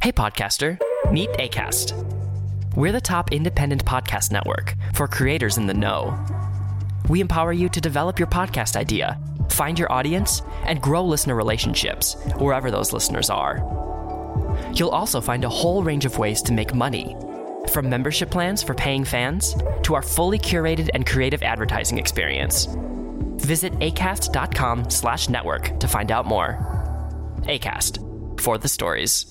Hey podcaster, meet Acast. We're the top independent podcast network for creators in the know. We empower you to develop your podcast idea, find your audience, and grow listener relationships wherever those listeners are. You'll also find a whole range of ways to make money, from membership plans for paying fans to our fully curated and creative advertising experience. Visit acast.com/network to find out more. Acast, for the stories.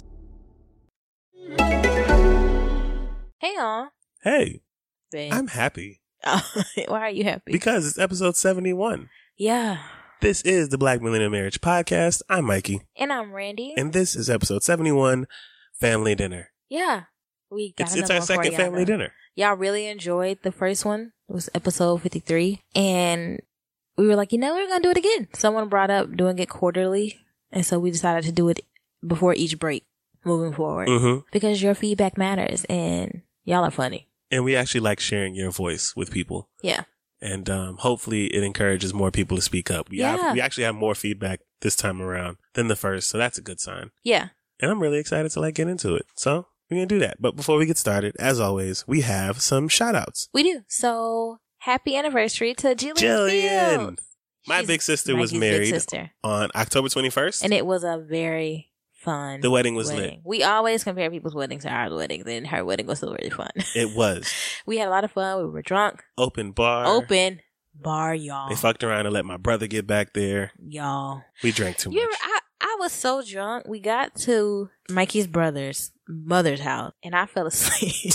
Hey, y'all. Hey, Babe. I'm happy. Why are you happy? Because it's episode 71. Yeah. This is the Black Millennial Marriage Podcast. I'm Mikey. And I'm Randy. And this is episode 71, Family Dinner. Yeah. We got It's our second family dinner. Y'all really enjoyed the first one. It was episode 53. And we were like, we're going to do it again. Someone brought up doing it quarterly. And so we decided to do it before each break moving forward. Mm-hmm. Because your feedback matters and y'all are funny. And we actually like sharing your voice with people. Yeah. And hopefully it encourages more people to speak up. We actually have more feedback this time around than the first. So that's a good sign. Yeah. And I'm really excited to get into it. So we're going to do that. But before we get started, as always, we have some shout outs. We do. So happy anniversary to Jillian Fields. My big sister was married on October 21st. And it was a very fun The wedding was lit. We always compare people's weddings to our weddings, and her wedding was still really fun. It was. We had a lot of fun. We were drunk. Open bar, y'all. They fucked around and let my brother get back there. Y'all. We drank too much. I was so drunk. We got to Mikey's mother's house, and I fell asleep.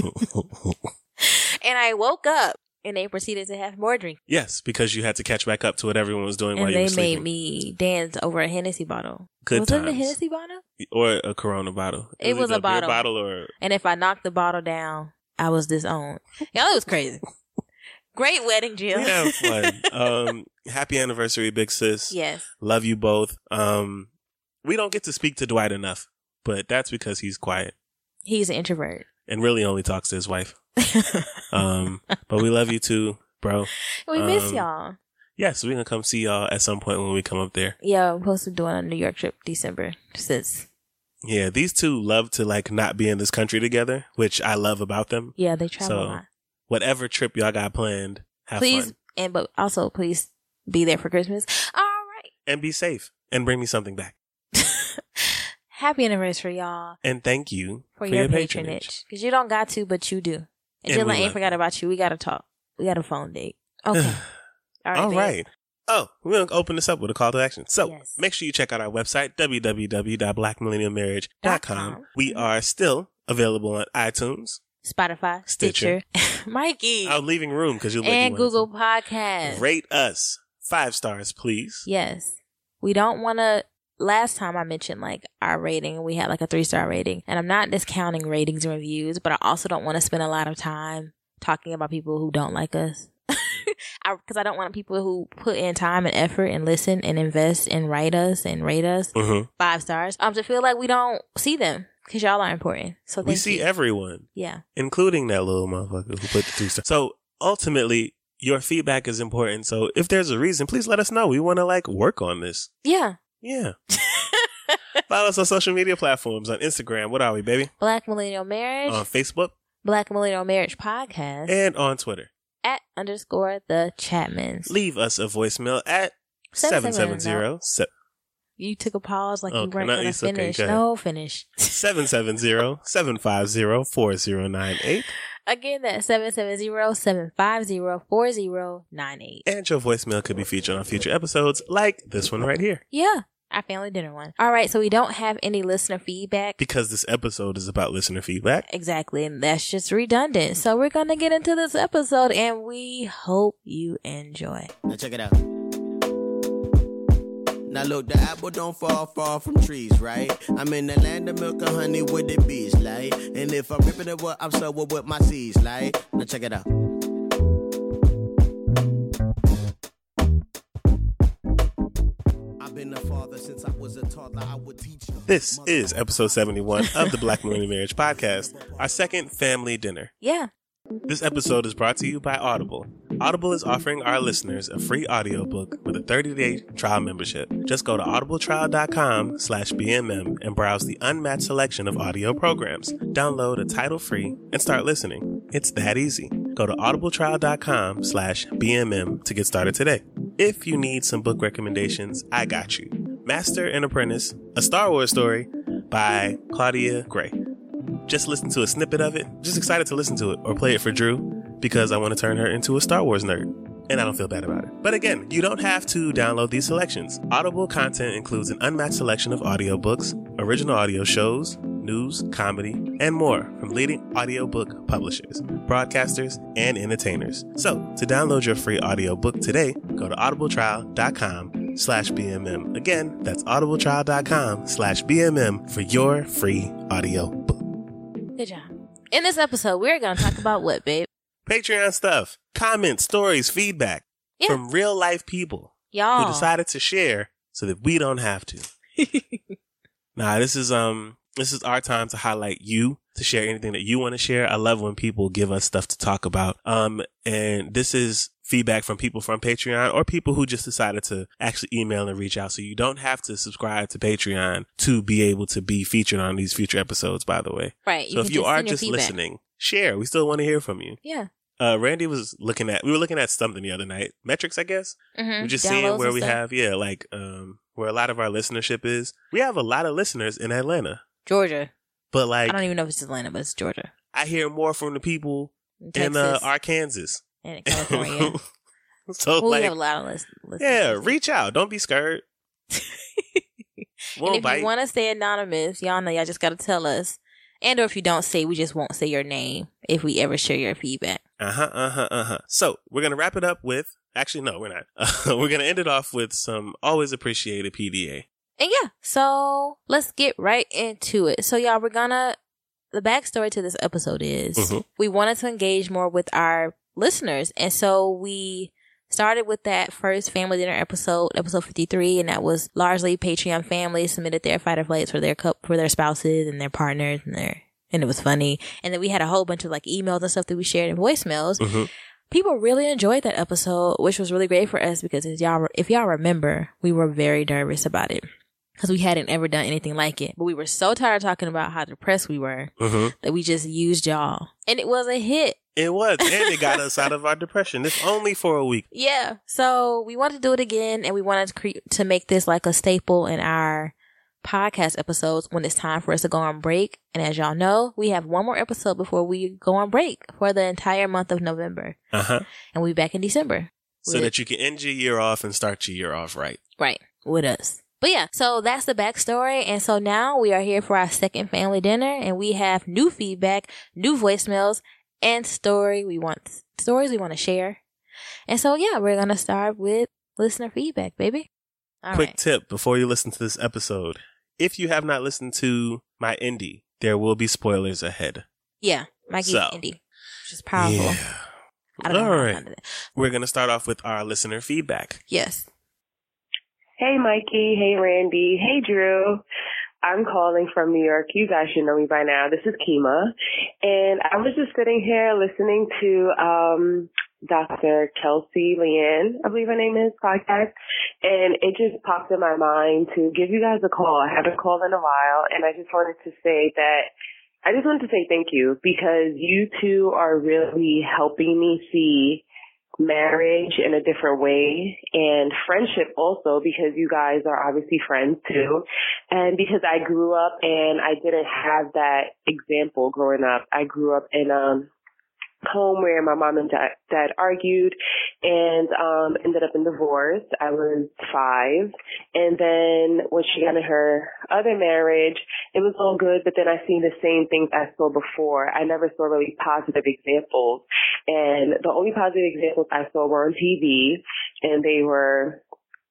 And I woke up. And they proceeded to have more drink. Yes, because you had to catch back up to what everyone was doing while you were sleeping. And they made me sleeping. dance over a Hennessy bottle. Was it a Hennessy bottle? Or a Corona bottle. It was a bottle. Beer bottle or... And if I knocked the bottle down, I was disowned. Y'all, it was crazy. Great wedding, Jill. We had fun. Happy anniversary, big sis. Yes. Love you both. We don't get to speak to Dwight enough, but that's because he's quiet. He's an introvert. And really only talks to his wife. But we love you too, bro. We miss y'all. Yeah, so we're gonna come see y'all at some point when we come up there. Yeah, we're supposed to do a New York trip December. Yeah, these two love to not be in this country together, which I love about them. Yeah, they travel a lot. Whatever trip y'all got planned, have fun. But also please be there for Christmas. All right. And be safe and bring me something back. Happy anniversary, y'all. And thank you for your patronage. Because you don't got to, but you do. And Jill ain't forgot about you. We got to talk. We got a phone date. Okay. All right. Oh, we're going to open this up with a call to action. So make sure you check out our website, www.blackmillennialmarriage.com. We are still available on iTunes, Spotify, Stitcher. Mikey. I'm leaving room because you're and Google Podcasts. Rate us 5 stars, please. Yes. We don't want to. Last time I mentioned our rating, we had a 3-star rating, and I'm not discounting ratings and reviews, but I also don't want to spend a lot of time talking about people who don't like us. Because I don't want people who put in time and effort and listen and invest and write us and rate us 5 stars to feel like we don't see them because y'all are important. So we see everyone. Yeah. Including that little motherfucker who put the 2 stars. So ultimately, your feedback is important. So if there's a reason, please let us know. We want to work on this. Yeah. Yeah. Follow us on social media platforms. On Instagram, what are we, baby? Black Millennial Marriage. On Facebook. Black Millennial Marriage Podcast. And on Twitter. @_the Chapmans. Leave us a voicemail at 770. You took a pause you weren't going to finish. Okay, no, finish. 770-750-4098. Again, that's 770-750-4098. And your voicemail could be featured on future episodes like this one right here. Yeah, our family dinner one. All right, so we don't have any listener feedback. Because this episode is about listener feedback. Exactly, and that's just redundant. So we're going to get into this episode, and we hope you enjoy. Now check it out. Now look, the apple don't fall far from trees, right? I'm in the land of milk and honey with the bees, like. And if I'm ripping it up, I'm so with my seeds, like. Now check it out. I've been a father since I was a toddler. I would teach you. This is episode 71 of the Black Millennial Marriage Podcast, our second family dinner. Yeah. This episode is brought to you by Audible. Audible is offering our listeners a free audiobook with a 30-day trial membership. Just go to audibletrial.com/BMM and browse the unmatched selection of audio programs. Download a title free and start listening. It's that easy. Go to audibletrial.com/BMM to get started today. If you need some book recommendations, I got you. Master and Apprentice, a Star Wars story by Claudia Gray. Just listen to a snippet of it. Just excited to listen to it or play it for Drew because I want to turn her into a Star Wars nerd. And I don't feel bad about it. But again, you don't have to download these selections. Audible content includes an unmatched selection of audiobooks, original audio shows, news, comedy, and more from leading audiobook publishers, broadcasters, and entertainers. So, to download your free audiobook today, go to audibletrial.com/BMM. Again, that's audibletrial.com/BMM for your free audiobook. Good job. In this episode, we're going to talk about what, babe? Patreon stuff, comments, stories, feedback from real life people Y'all who decided to share so that we don't have to. Nah, this is our time to highlight you, to share anything that you want to share. I love when people give us stuff to talk about. And this is feedback from people from Patreon or people who just decided to actually email and reach out. So you don't have to subscribe to Patreon to be able to be featured on these future episodes, by the way. Right. So if you are just listening, share. We still want to hear from you. Yeah. Randy we were looking at something the other night. Metrics, I guess. Mm-hmm. We're just Downloads seeing where we stuff. have, where a lot of our listenership is. We have a lot of listeners in Atlanta. Georgia. But like, I don't even know if it's Atlanta, but it's Georgia. I hear more from the people in Arkansas and California. So we have a lot of listeners. Yeah, reach out. Don't be scared. And if you want to stay anonymous, y'all know y'all just got to tell us. And or if you don't say, we just won't say your name if we ever share your feedback. So we're going to wrap it up with, actually, no, we're not. We're going to end it off with some always appreciated PDA. And yeah, so let's get right into it. So y'all, the backstory to this episode is we wanted to engage more with our listeners. And so we started with that first family dinner episode 53. And that was largely Patreon families submitted their fight or flights for their spouses and their partners and it was funny. And then we had a whole bunch of like emails and stuff that we shared in voicemails. People really enjoyed that episode, which was really great for us because if y'all remember, we were very nervous about it. Because we hadn't ever done anything like it. But we were so tired of talking about how depressed we were that we just used y'all. And it was a hit. It was. And it got us out of our depression. It's only for a week. Yeah. So we wanted to do it again. And we wanted to make this like a staple in our podcast episodes when it's time for us to go on break. And as y'all know, we have one more episode before we go on break for the entire month of November. And we'll be back in December. So that you can end your year off and start your year off right. Right. With us. But yeah, so that's the backstory. And so now we are here for our second family dinner and we have new feedback, new voicemails, and stories we want to share. And so yeah, we're going to start with listener feedback, baby. Quick tip before you listen to this episode. If you have not listened to my indie, there will be spoilers ahead. Yeah, my geek indie, which is powerful. Yeah. I don't know. All right. We're going to start off with our listener feedback. Yes. Hey, Mikey. Hey, Randy. Hey, Drew. I'm calling from New York. You guys should know me by now. This is Kima. And I was just sitting here listening to Dr. Kelsey Leanne, I believe her name is, podcast. And it just popped in my mind to give you guys a call. I haven't called in a while. And I just wanted to say thank you because you two are really helping me see marriage in a different way and friendship also because you guys are obviously friends too. And because I grew up and I didn't have that example growing up. I grew up in home where my mom and dad argued and ended up in divorce. I was 5. And then when she got in her other marriage, it was all good, but then I seen the same things I saw before. I never saw really positive examples. And the only positive examples I saw were on TV, and they were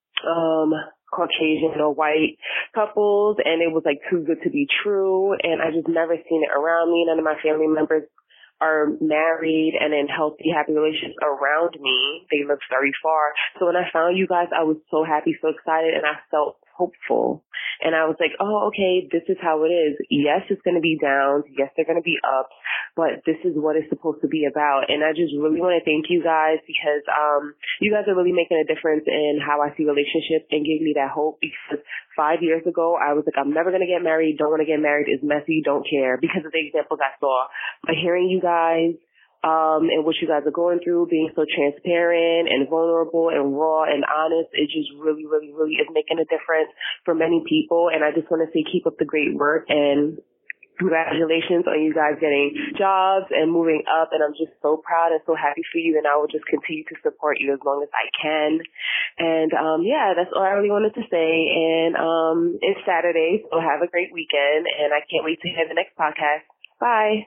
Caucasian or white couples, and it was like too good to be true. And I just never seen it around me. None of my family members are married and in healthy, happy relationships around me. They live very far. So when I found you guys, I was so happy, so excited, and I felt hopeful. And I was like, oh, okay, this is how it is. Yes, it's going to be downs. Yes, they're going to be ups, but this is what it's supposed to be about. And I just really want to thank you guys because you guys are really making a difference in how I see relationships and giving me that hope. Because 5 years ago, I was like, I'm never going to get married. Don't want to get married. It's messy. Don't care because of the examples I saw. But hearing you guys, and what you guys are going through, being so transparent and vulnerable and raw and honest, it just really, really, really is making a difference for many people. And I just want to say keep up the great work and congratulations on you guys getting jobs and moving up. And I'm just so proud and so happy for you. And I will just continue to support you as long as I can. And, yeah, that's all I really wanted to say. And, it's Saturday, so have a great weekend. And I can't wait to hear the next podcast. Bye.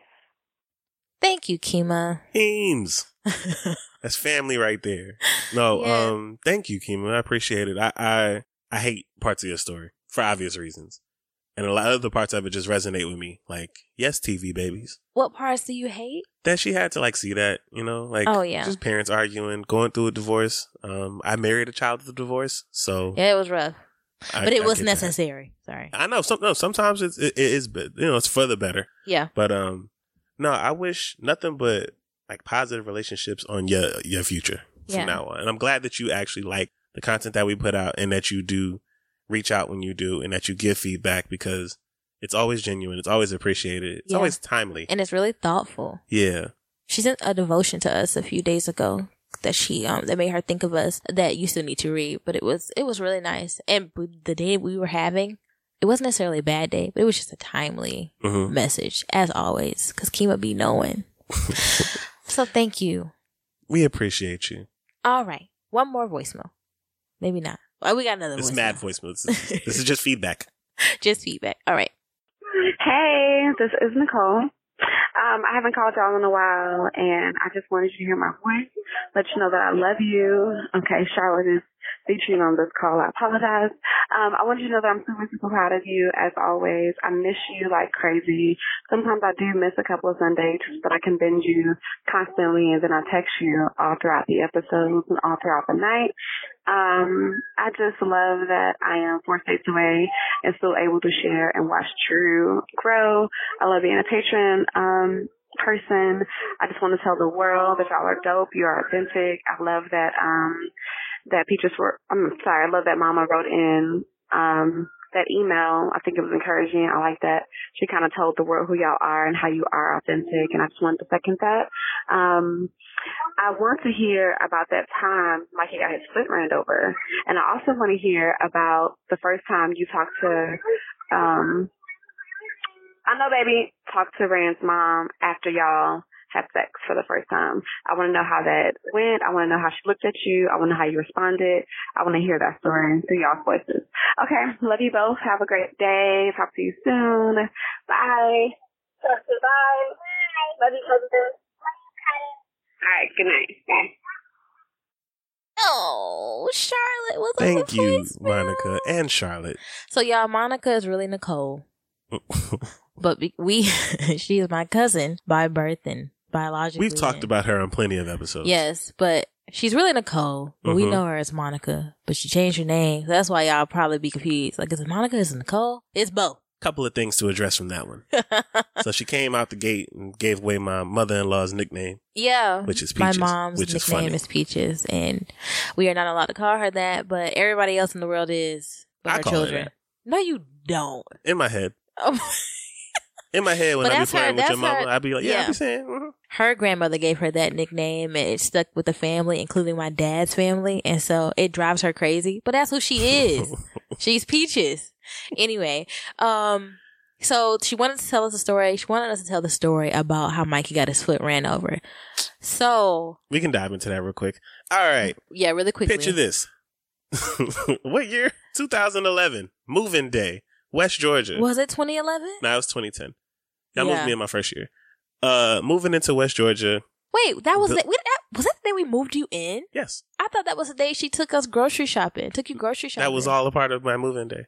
Thank you, Kima. Ames. That's family right there. No, Yeah. Thank you, Kima. I appreciate it. I hate parts of your story for obvious reasons. And a lot of the parts of it just resonate with me. Like, yes, TV babies. What parts do you hate? That she had to like see that, like, Oh, yeah. just parents arguing, going through a divorce. I married a child with a divorce, so. Yeah, it was rough. But it was get that. necessary. Sorry. I know. Sometimes it is, it's for the better. Yeah. But, no, I wish nothing but like positive relationships on your future from now on. And I'm glad that you actually like the content that we put out and that you do reach out when you do and that you give feedback because it's always genuine. It's always appreciated. It's always timely. And it's really thoughtful. Yeah. She sent a devotion to us a few days ago that she that made her think of us that you still need to read. But it was really nice. And the day we were having, it wasn't necessarily a bad day, but it was just a timely message, as always, because Kima be knowing. So thank you. We appreciate you. All right. One more voicemail. Maybe not. Oh, we got another It's voicemail. mad voicemail. This is just feedback. Just feedback. All right. Hey, this is Nicole. I haven't called y'all in a while, and I just wanted you to hear my voice, let you know that I love you. Okay, Charlotte is featuring on this call. I apologize. I want you to know that I'm super, super proud of you, as always. I miss you like crazy. Sometimes I do miss a couple of Sundays, but I can binge you constantly, and then I text you all throughout the episodes and all throughout the night. I just love that I am 4 states away and still able to share and watch Drew grow. I love being a patron person. I just want to tell the world that y'all are dope. You are authentic. I love that I love that Mama wrote in that email. I think it was encouraging. I like that she kind of told the world who y'all are and how you are authentic, and I just wanted to second that. I want to hear about that time Mikey got his foot ran over, and I also want to hear about the first time you talked to talked to Rand's mom after y'all had sex for the first time. I want to know how that went. I want to know how she looked at you. I want to know how you responded. I want to hear that story through y'all's voices. Okay. Love you both. Have a great day. Talk to you soon. Bye. Bye. Love you, cousin. All right. Good night. Bye. Oh, Charlotte was on Thank the you, voicemail. Monica and Charlotte. So y'all, Monica is really Nicole. But she is my cousin by birth and biologically. We've talked about her on plenty of episodes. Yes, but she's really Nicole. But we know her as Monica. But she changed her name. So that's why y'all probably be confused. Like, is it Monica? Is it Nicole? It's both. Couple of things to address from that one. So she came out the gate and gave away my mother-in-law's nickname. Yeah. Which is Peaches. My mom's nickname is Peaches. And we are not allowed to call her that, but everybody else in the world is. But I her call her children. that. No, you don't. In my head. Oh. In my head, when But I be that's playing her- with your that's mama, her- I'd be like, yeah. I be saying, Her grandmother gave her that nickname, and it stuck with the family, including my dad's family, and so it drives her crazy. But that's who she is. She's Peaches. Anyway, so she wanted to tell us a story. She wanted us to tell the story about how Mikey got his foot ran over. So we can dive into that real quick. All right. Yeah, really quickly. Picture this. What year? 2011. Moving day. West Georgia. Was it 2011? No, it was 2010. Y'all Yeah. moved me in my first year. Moving into West Georgia. Wait, that was was that the day we moved you in? Yes. I thought that was the day she took us grocery shopping. Took you grocery shopping. That was all a part of my moving day.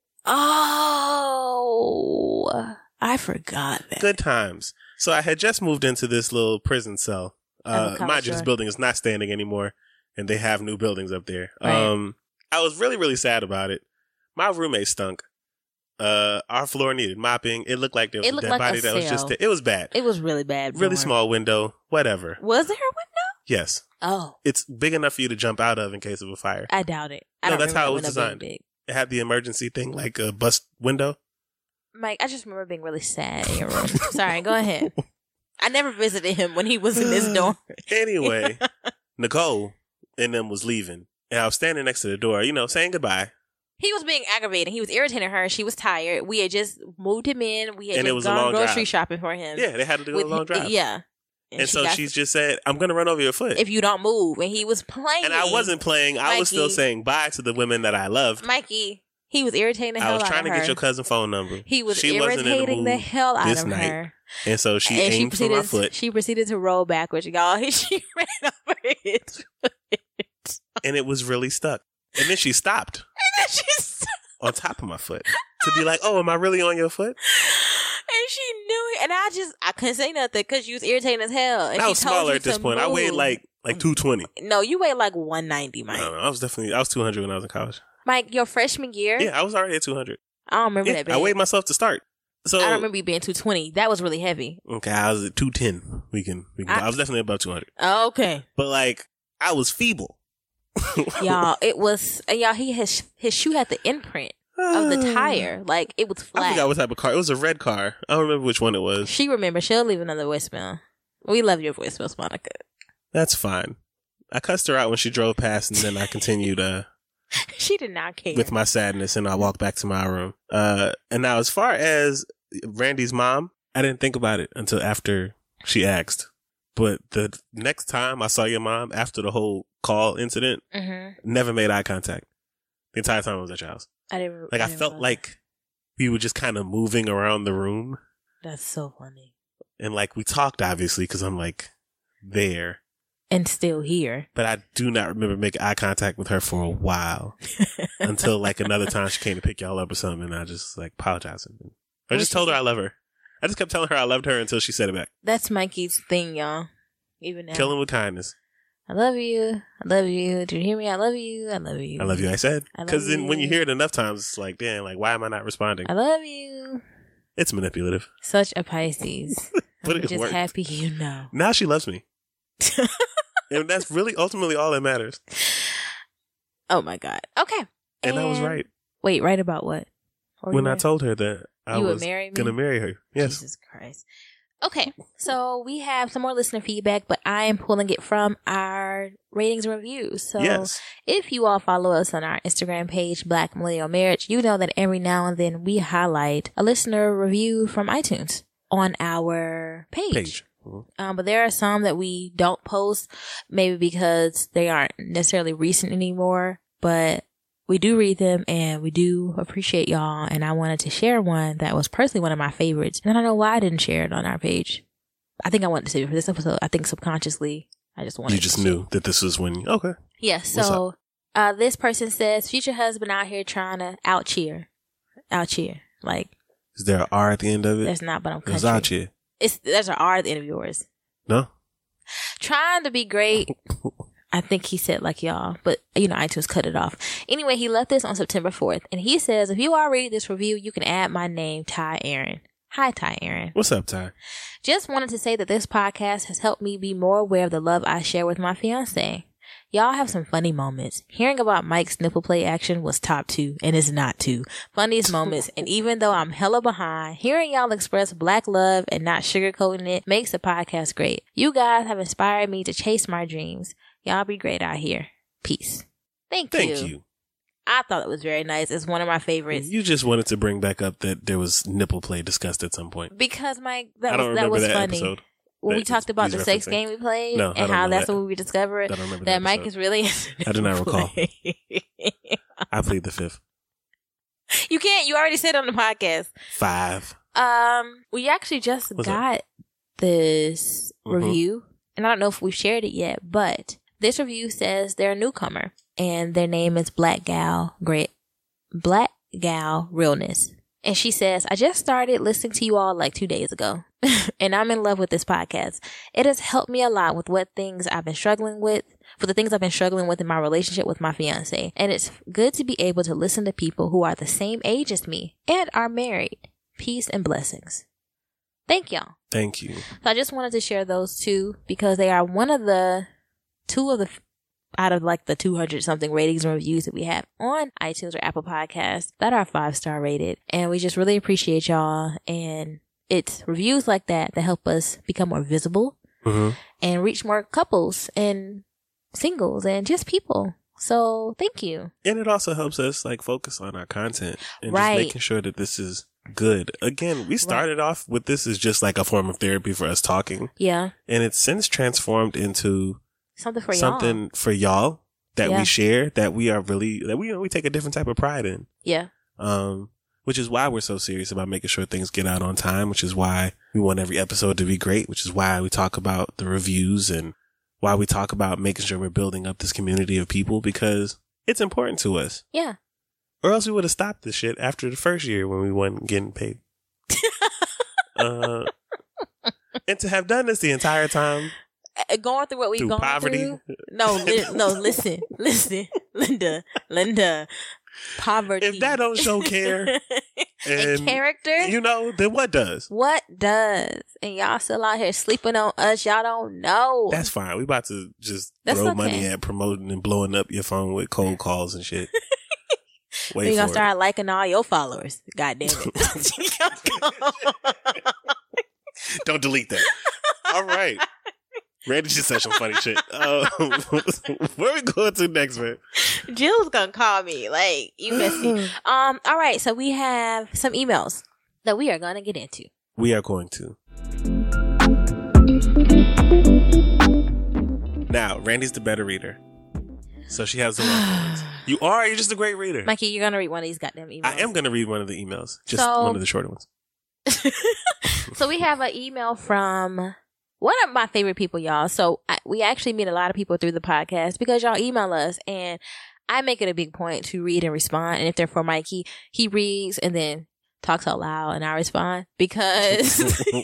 Oh, I forgot that. Good times. So I had just moved into this little prison cell. Mind you, this building is not standing anymore, and they have new buildings up there. Right. I was really, really sad about it, My roommate stunk. Our floor needed mopping. It looked like there was a dead body that was just there. It was bad. It was really bad. Really small window. Whatever. Was there a window? Yes. Oh. It's big enough for you to jump out of in case of a fire. I doubt it. No, that's how it was designed. It had the emergency thing, like a bus window. Mike, I just remember being really sad in your room. Sorry, go ahead. I never visited him when he was in this dorm. Anyway, Nicole and them was leaving. And I was standing next to the door, saying goodbye. He was being aggravating. He was irritating her. She was tired. We had just moved him in. We had just gone grocery shopping for him. Yeah, they had to do a long drive. Yeah. And so she's just said, I'm going to run over your foot. If you don't move. And he was playing. And I wasn't playing. I was still saying bye to the women that I loved. Mikey, he was irritating the hell out of her. I was trying to get your cousin's phone number. He was irritating the hell out of her. And so she aimed for my foot. She proceeded to roll backwards, y'all. She ran over his foot. And it was really stuck. And then she stopped. On top of my foot. To be like, oh, am I really on your foot? And she knew it. And I couldn't say nothing because you was irritating as hell. And I was smaller at this point. I weighed like 220. No, you weighed like 190, Mike. No, I was 200 when I was in college. Mike, your freshman year? Yeah, I was already at 200. I don't remember that bad. I weighed myself to start. So I don't remember you being 220. That was really heavy. Okay, I was at 210. I was definitely above 200. Oh, okay. But I was feeble. Y'all, his shoe had the imprint of the tire. Like, it was flat. I forgot what type of car. It was a red car. I don't remember which one it was. She remembers. She'll leave another voicemail. We love your voicemails, Monica. That's fine. I cussed her out when she drove past, and then I continued she did not care. With my sadness, and I walked back to my room. And now, as far as Randy's mom, I didn't think about it until after she asked. But the next time I saw your mom after the whole call incident, never made eye contact. The entire time I was at your house. I felt like we were just kind of moving around the room. That's so funny. And we talked, obviously, because I'm there. And still here. But I do not remember making eye contact with her for a while. Until another time she came to pick y'all up or something, and I just apologized. I just told her I love her. I just kept telling her I loved her until she said it back. That's Mikey's thing, y'all. Even now. Kill him with kindness. I love you. I love you. Do you hear me? I love you. I love you. I love you, I said. Because then when you hear it enough times, it's like, damn, why am I not responding? I love you. It's manipulative. Such a Pisces. But I'm just happy you know. Now she loves me. And that's really ultimately all that matters. Oh my God. Okay. And I was right. Wait, right about what? When I told her that I was going to marry her. Yes. Jesus Christ. Okay, so we have some more listener feedback, but I am pulling it from our ratings and reviews. So if you all follow us on our Instagram page, Black Millennial Marriage, you know that every now and then we highlight a listener review from iTunes on our page. But there are some that we don't post, maybe because they aren't necessarily recent anymore, but we do read them and we do appreciate y'all. And I wanted to share one that was personally one of my favorites. And I don't know why I didn't share it on our page. I think I wanted to save it for this episode. I think subconsciously I just wanted to. You just knew that this was when. Okay. Yeah. So this person says, future husband out here trying to out cheer. Is there an R at the end of it? There's not, but I'm country. It's out cheer. There's an R at the end of yours. No. Trying to be great. I think he said y'all, but iTunes cut it off. Anyway, he left this on September 4th, and he says, if you all read this review, you can add my name, Ty Aaron. Hi, Ty Aaron. What's up, Ty? Just wanted to say that this podcast has helped me be more aware of the love I share with my fiance. Y'all have some funny moments. Hearing about Mike's nipple play action was top 2, and it's not 2. Funniest moments, and even though I'm hella behind, hearing y'all express black love and not sugarcoating it makes the podcast great. You guys have inspired me to chase my dreams. Y'all be great out here. Peace. Thank you. I thought it was very nice. It's one of my favorites. You just wanted to bring back up that there was nipple play discussed at some point. Because that was funny. Episode. When we talked about the sex game we played and how that's what we discovered that Mike is really I do not recall. I plead the 5th. You can't. You already said it on the podcast. 5. We actually just got this review, and I don't know if we've shared it yet, but this review says they're a newcomer, and their name is Black Gal Realness. And she says, I just started listening to you all 2 days ago, and I'm in love with this podcast. It has helped me a lot with what things I've been struggling with. for the things I've been struggling with in my relationship with my fiance. And it's good to be able to listen to people who are the same age as me and are married. Peace and blessings. Thank y'all. Thank you. So I just wanted to share those two because they are out of like the 200 something ratings and reviews that we have on iTunes or Apple Podcasts that are 5-star rated. And we just really appreciate y'all. And it's reviews like that help us become more visible and reach more couples and singles and just people. So thank you. And it also helps us like focus on our content and Right. just making sure that this is good. Again, we started off with this as just like a form of therapy for us talking. Yeah. And it's since transformed into Something for y'all that Yeah. we share, that we are really, that we take a different type of pride in. Yeah. Which is why we're so serious about making sure things get out on time, which is why we want every episode to be great, which is why we talk about the reviews and why we talk about making sure we're building up this community of people, because it's important to us. Yeah. Or else we would have stopped this shit after the first year when we wasn't getting paid. And to have done this the entire time, going through what we've through gone poverty. through. No, listen, Linda, poverty. If that don't show care and character, then what does? What does? And y'all still out here sleeping on us. Y'all don't know. That's fine. We about to just That's throw okay. money at promoting and blowing up your phone with cold calls and shit. Wait We're for gonna it. start liking all your followers. God damn it. Don't delete that. All right. Randy just said some funny shit. Where we going to next, man? Jill's gonna call me. Like, you messy. All right, so we have some emails that we are gonna get into. We are going to. Now, Randy's the better reader. So she has the long ones. You're just a great reader. Mikey, you're gonna read one of these goddamn emails. I am going to read one of the emails. Just So- one of the shorter ones. So we have an email from one of my favorite people, y'all. So we actually meet a lot of people through the podcast because y'all email us, and I make it a big point to read and respond. And if they're for Mikey, he reads and then talks out loud, and I respond because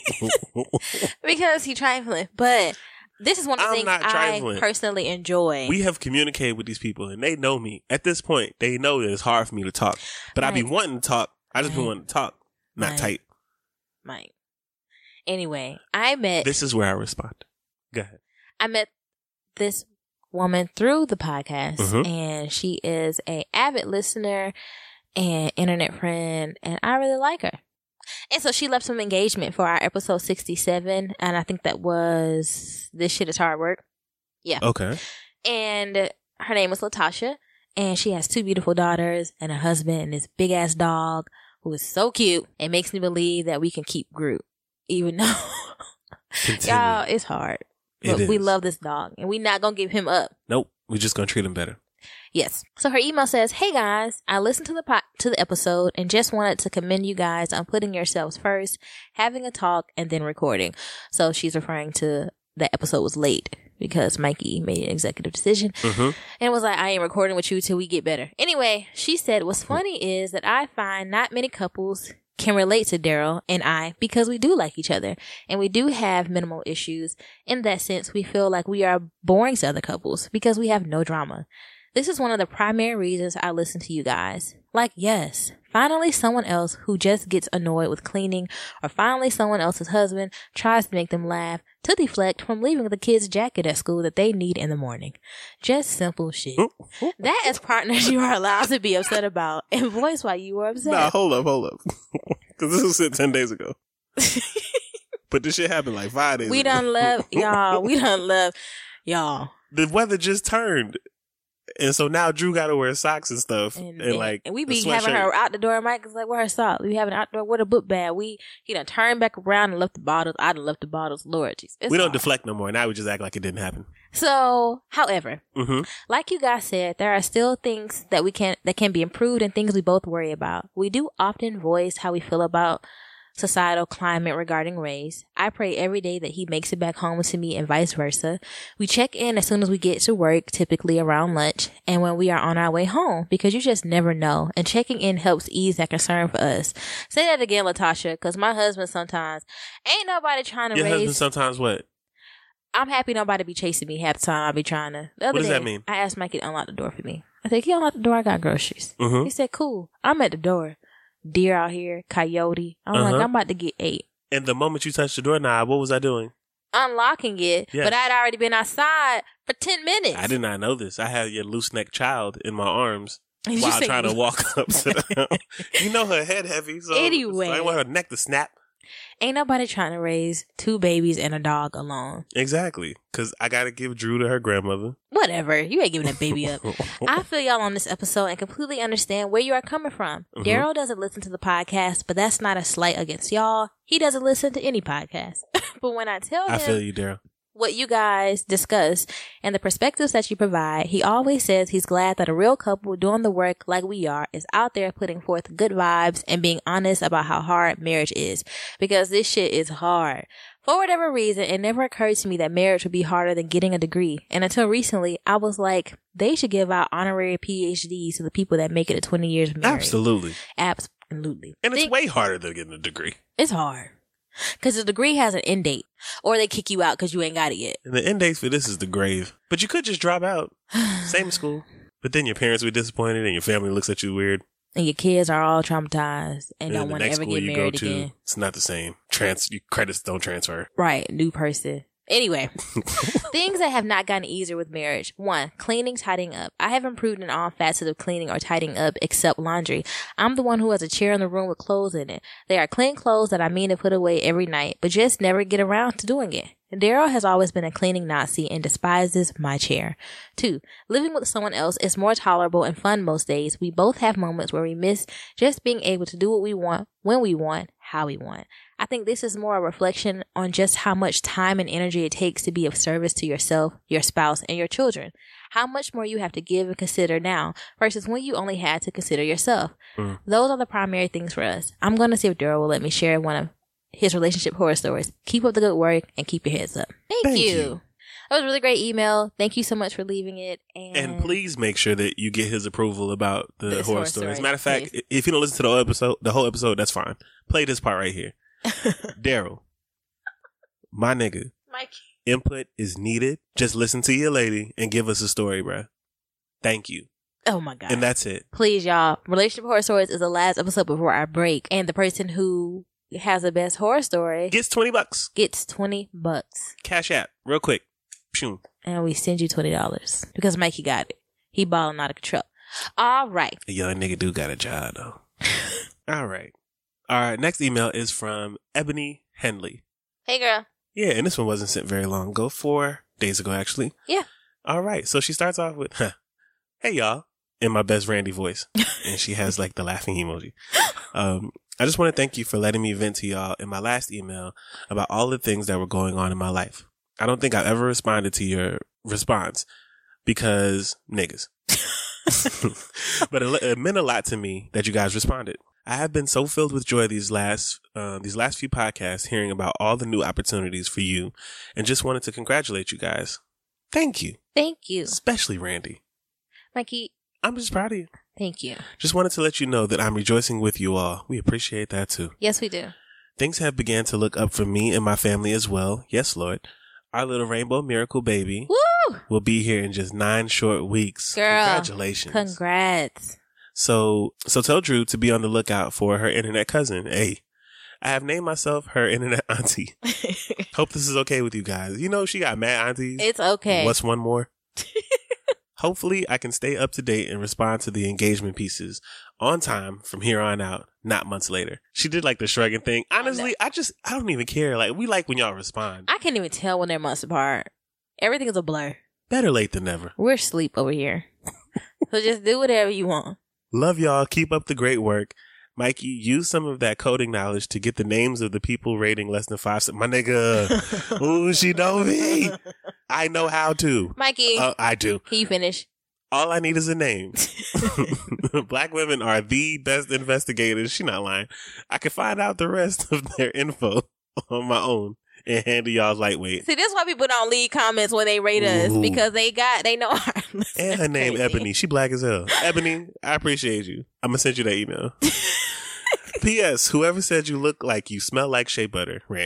he trifling. But this is one of the I'm things not I trifling. personally enjoy. We have communicated with these people, and they know me. At this point, they know that it's hard for me to talk. But I be Right. wanting to talk. I just be Right. wanting to talk, not Right. type. Mike. Anyway, I met This is where I respond. Go ahead. I met this woman through the podcast, and she is a avid listener and internet friend, and I really like her. And so she left some engagement for our episode 67, and I think that was This Shit Is Hard Work. Yeah. Okay. And her name is Latasha, and she has 2 beautiful daughters and a husband and this big ass dog who is so cute and makes me believe that we can keep Groot, even though Continue. y'all, it's hard. But It we is. love this dog, and we not gonna give him up. Nope. We're just going to treat them better. Yes. So her email says, "Hey guys, I listened to the episode and just wanted to commend you guys on putting yourselves first, having a talk, and then recording." So she's referring to the episode was late because Mikey made an executive decision and was like, "I ain't recording with you till we get better." Anyway, she said, "What's funny is that I find not many couples can relate to Daryl and I because we do like each other and we do have minimal issues. In that sense, we feel like we are boring to other couples because we have no drama. This is one of the primary reasons I listen to you guys. Like, yes, finally someone else who just gets annoyed with cleaning, or finally someone else's husband tries to make them laugh to deflect from leaving the kid's jacket at school that they need in the morning. Just simple shit. That as partners you are allowed to be upset about and voice why you were upset." Nah, hold up. Because this was said 10 days ago. But this shit happened like 5 days We ago. done love y'all. We done love y'all. The weather just turned. And so now Drew got to wear socks and stuff. And we a be having sweatshirt. her out the door. Mike is like, "Where her sock?" We having her out the door with a book bag. He done turned back around and left the bottles. I done left the bottles. Lord Jesus. It's We don't hard. deflect no more. Now we just act like it didn't happen. So, however, Mm-hmm. like you guys said, there are still things that can be improved and things we both worry about. We do often voice how we feel about societal climate regarding race. I pray every day that he makes it back home to me and vice versa. We check in as soon as we get to work, typically around lunch, and when we are on our way home, because you just never know. And checking in helps ease that concern for us. Say that again, Latasha, because my husband sometimes ain't nobody trying to Your husband raise. sometimes what? I'm happy nobody be chasing me half the time. I be trying to. The other What does day, that mean? I asked Mikey to unlock the door for me. I said, can you unlock the door? I got groceries. Mm-hmm. He said, cool. I'm at the door. Deer out here, coyote. I'm like, I'm about to get ate. And the moment you touched the doorknob, what was I doing? Unlocking it, Yes. but I'd already been outside for 10 minutes. I did not know this. I had your loose-necked child in my arms You while say- trying to walk up to the You know her head heavy, so Anyway. I didn't want her neck to snap. Ain't nobody trying to raise 2 babies and a dog alone. Exactly, because I got to give Drew to her grandmother. Whatever. You ain't giving that baby up. I feel y'all on this episode and completely understand where you are coming from. Daryl doesn't listen to the podcast, but that's not a slight against y'all. He doesn't listen to any podcast. But when I tell him I feel you, Daryl. what you guys discuss and the perspectives that you provide, he always says he's glad that a real couple doing the work like we are is out there putting forth good vibes and being honest about how hard marriage is. Because this shit is hard. For whatever reason, it never occurred to me that marriage would be harder than getting a degree. And until recently, I was like, they should give out honorary PhDs to the people that make it to 20 years married. Absolutely. Absolutely. And it's way harder than getting a degree. It's hard. Because the degree has an end date. Or they kick you out because you ain't got it yet. And the end date for this is the grave. But you could just drop out. Same school. But then your parents will be disappointed and your family looks at you weird. And your kids are all traumatized and And don't the want to next ever school get you married go to, again. it's not the same. Credits don't transfer. Right. New person. Anyway, things that have not gotten easier with marriage. 1, cleaning, tidying up. I have improved in all facets of cleaning or tidying up except laundry. I'm the one who has a chair in the room with clothes in it. They are clean clothes that I mean to put away every night, but just never get around to doing it. Daryl has always been a cleaning Nazi and despises my chair. 2, living with someone else is more tolerable and fun most days. We both have moments where we miss just being able to do what we want, when we want, how we want. I think this is more a reflection on just how much time and energy it takes to be of service to yourself, your spouse, and your children. How much more you have to give and consider now versus when you only had to consider yourself. Those are the primary things for us. I'm going to see if Daryl will let me share one of his relationship horror stories. Keep up the good work and keep your heads up. Thank you. That was a really great email. Thank you so much for leaving it. And please make sure that you get his approval about the horror story. As a matter of fact, please. if you don't listen to the whole episode, that's fine. Play this part right here. Daryl, my nigga, Mike. input is needed. Just listen to your lady and give us a story, bruh. Thank you. Oh my God. And that's it. Please, y'all. Relationship horror stories is the last episode before our break. And the person who has the best horror story Gets $20. gets $20. Cash app, real quick. Pshoo. And we send you $20 because Mikey got it. He balling out of control. All right. A young nigga do got a job, though. All right. All right. Next email is from Ebony Henley. Hey, girl. Yeah, and this one wasn't sent very long ago. 4 days ago, actually. Yeah. All right. So she starts off with, hey, y'all, in my best Randy voice. And she has like the laughing emoji. I just want to thank you for letting me vent to y'all in my last email about all the things that were going on in my life. I don't think I've ever responded to your response because niggas. But it meant a lot to me that you guys responded. I have been so filled with joy these last few podcasts hearing about all the new opportunities for you and just wanted to congratulate you guys. Thank you. Thank you. Especially Randy. Mikey, I'm just proud of you. thank you. Just wanted to let you know that I'm rejoicing with you all. We appreciate that too. Yes, we do. Things have began to look up for me and my family as well. Yes, Lord. Our little rainbow miracle baby Woo! will be here in just 9 short weeks. Girl. Congratulations. Congrats. So tell Drew to be on the lookout for her internet cousin. Hey, I have named myself her internet auntie. Hope this is okay with you guys. You know, she got mad aunties. It's okay. What's one more? Hopefully I can stay up to date and respond to the engagement pieces on time from here on out, not months later. She did like the shrugging thing. Honestly, I don't even care. Like, we like when y'all respond. I can't even tell when they're months apart. Everything is a blur. Better late than never. We're asleep over here. So just do whatever you want. Love y'all. Keep up the great work. Mikey, use some of that coding knowledge to get the names of the people rating less than 5 stars. My nigga. Ooh, she know me. I know how to. Mikey, I do. can you finish? All I need is a name. Black women are the best investigators. She not lying. I can find out the rest of their info on my own and handle y'all's lightweight. See, this is why people don't leave comments when they rate us Ooh. because they know our listeners And her name crazy. Ebony. She black as hell. Ebony, I appreciate you. I'm gonna send you that email. P.S. Whoever said you look like you smell like shea butter, Randy.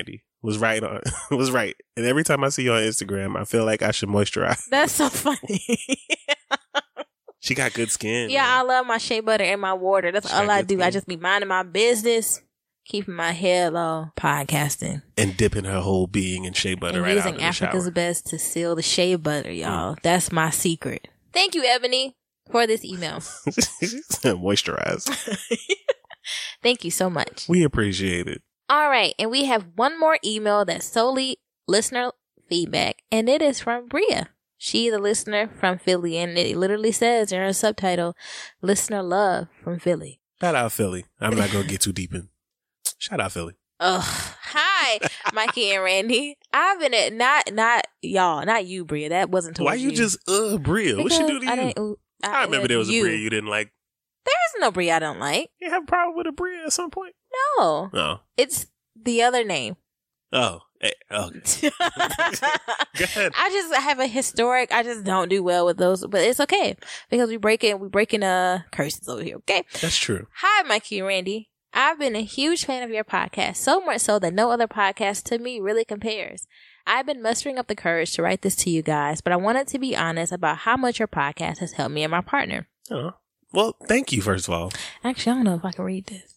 was right on. Was right. And every time I see you on Instagram, I feel like I should moisturize. That's so funny. She got good skin. Yeah, man. I love my shea butter and my water. That's She all got I good do. I skin. just be minding my business, keeping my head low, podcasting, And dipping her whole being in shea butter and right out using of the Africa's shower. best to seal the shea butter, y'all. That's my secret. Thank you, Ebony, for this email. Moisturize. Thank you so much. We appreciate it. All right, and we have one more email that's solely listener feedback, and it is from Bria. She, the listener from Philly, and it literally says in her subtitle, "Listener love from Philly." Shout out Philly. I'm not going to get too deep in. Shout out Philly. Hi, Mikey and Randy. I've been at not y'all, not you, Bria. That wasn't towards Why you just, Bria? What she do to you? I remember there was a Bria you didn't like. There's no Bria I don't like. You have a problem with a Bria at some point? No. No. It's the other name. Oh. Hey, okay. Go ahead. I have a historic. I just don't do well with those, but it's okay because we breaking curses over here. Okay. That's true. Hi, Mikey and Randy. I've been a huge fan of your podcast, so much so that no other podcast to me really compares. I've been mustering up the courage to write this to you guys, but I wanted to be honest about how much your podcast has helped me and my partner. Oh. Well, thank you, first of all. Actually, I don't know if I can read this.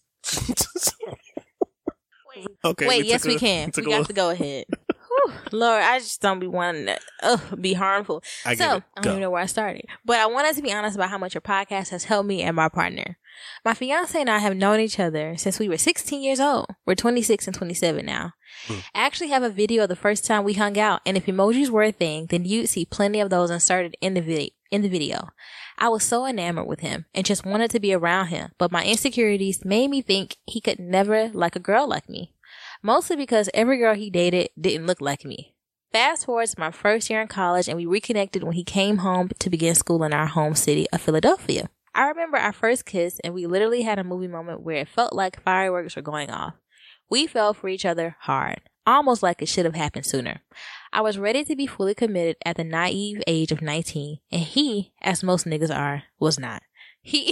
Okay. Wait, yes, we can. We got to go ahead. Whew, Lord, I just don't be wanting to be harmful. I get it. I don't even know where I started. But I wanted to be honest about how much your podcast has helped me and my partner. My fiance and I have known each other since we were 16 years old. We're 26 and 27 now. I actually have a video of the first time we hung out, and if emojis were a thing, then you'd see plenty of those inserted in the video. I was so enamored with him and just wanted to be around him, but my insecurities made me think he could never like a girl like me. Mostly because every girl he dated didn't look like me. Fast forward to my first year in college, and we reconnected when he came home to begin school in our home city of Philadelphia. I remember our first kiss, and we literally had a movie moment where it felt like fireworks were going off. We fell for each other hard, almost like it should have happened sooner. I was ready to be fully committed at the naive age of 19, and he, as most niggas are, was not. He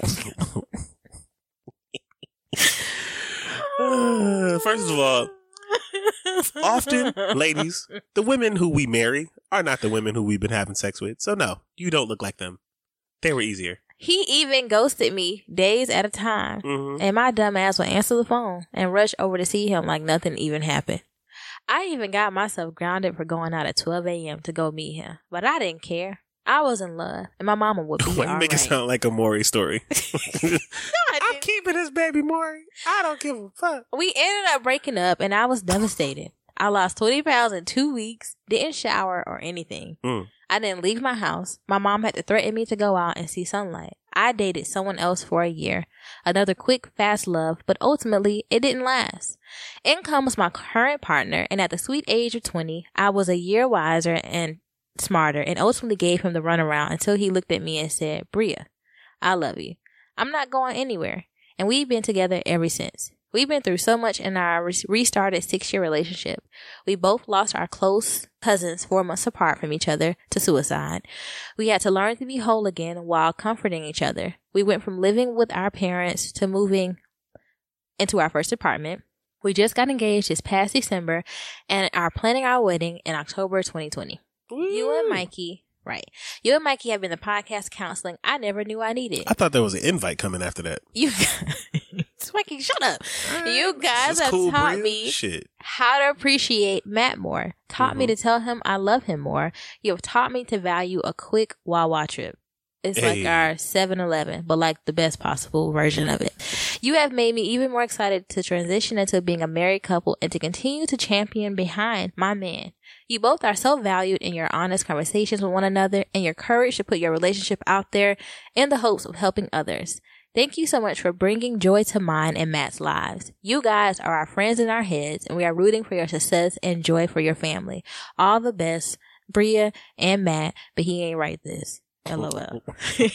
First of all, often, ladies, the women who we marry are not the women who we've been having sex with. So no, you don't look like them. They were easier. He even ghosted me days at a time. Mm-hmm. And my dumb ass would answer the phone and rush over to see him like nothing even happened. I even got myself grounded for going out at 12 a.m. to go meet him. But I didn't care. I was in love. And my mama would be Why you make it sound like a Maury story? I'm keeping this baby Maury. I don't give a fuck. We ended up breaking up and I was devastated. I lost 20 pounds in 2 weeks, didn't shower or anything. I didn't leave my house. My mom had to threaten me to go out and see sunlight. I dated someone else for a year. Another quick, fast love, but ultimately, it didn't last. In comes my current partner, and at the sweet age of 20, I was a year wiser and smarter and ultimately gave him the runaround until he looked at me and said, "Bria, I love you. I'm not going anywhere." And we've been together ever since. We've been through so much in our restarted 6-year relationship. We both lost our close cousins 4 months apart from each other to suicide. We had to learn to be whole again while comforting each other. We went from living with our parents to moving into our first apartment. We just got engaged this past December and are planning our wedding in October 2020. Woo. You and Mikey have been the podcast counseling I never knew I needed. I thought there was an invite coming after that. You Mikey, shut up. You guys have cool, taught Bria. me Shit. how to appreciate Matt more. Taught me to tell him I love him more. You have taught me to value a quick Wawa trip. It's like our 7-Eleven, but like the best possible version of it. You have made me even more excited to transition into being a married couple and to continue to champion behind my man. You both are so valued in your honest conversations with one another and your courage to put your relationship out there in the hopes of helping others. Thank you so much for bringing joy to mine and Matt's lives. You guys are our friends in our heads, and we are rooting for your success and joy for your family. All the best, Bria and Matt, but he ain't write this. LOL.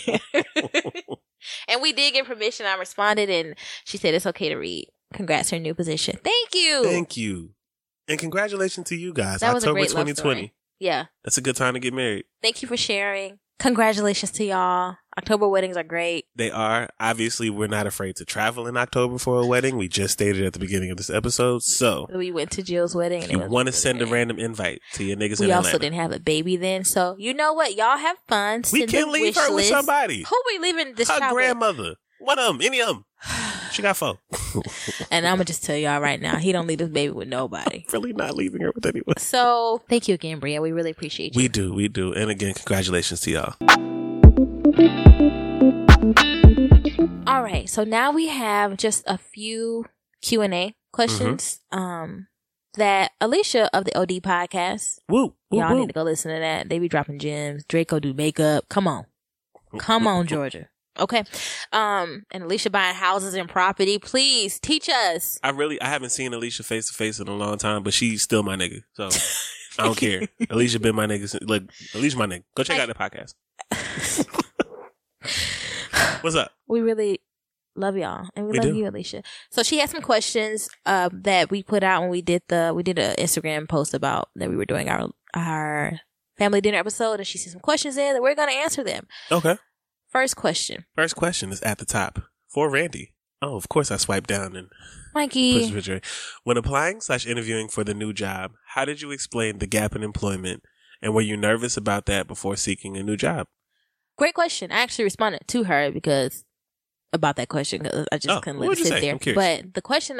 And we did get permission. I responded, and she said it's okay to read. Congrats on your new position. Thank you. Thank you. And congratulations to you guys. That was October a great 2020. Love story. Yeah. That's a good time to get married. Thank you for sharing. Congratulations to y'all. October weddings are great. They are. Obviously, we're not afraid to travel in October for a wedding. We just stated at the beginning of this episode. So we went to Jill's wedding. If you want to send a random invite to your niggas in We Atlanta. also didn't have a baby then. So you know what? Y'all have fun. We can leave her with somebody. Who we leaving this Her child grandmother. One of them. Any of them. She got 4. And I'm going to just tell y'all right now, he don't leave this baby with nobody. I'm really not leaving her with anyone. So thank you again, Bria. We really appreciate you. We do. And again, congratulations to y'all. All right. So now we have just a few Q&A questions that Alicia of the OD podcast. Woo. Y'all need to go listen to that. They be dropping gems. Draco do makeup. Come on. Come on, Georgia. Okay. And Alicia buying houses and property. Please teach us. I haven't seen Alicia face to face in a long time, but she's still my nigga. So I don't care. Alicia been my nigga. Look, Alicia my nigga. Go check out the podcast. What's up? We really love y'all, and we love you, Alicia. So she had some questions that we put out when we did an Instagram post about that we were doing our family dinner episode, and she sent some questions there that we're going to answer them. Okay. First question is at the top for Randy. Oh, of course I swiped down and Mikey. pushed the When applying/interviewing for the new job, how did you explain the gap in employment, and were you nervous about that before seeking a new job? Great question. I actually responded to her about that question because I just couldn't let it sit there. But the question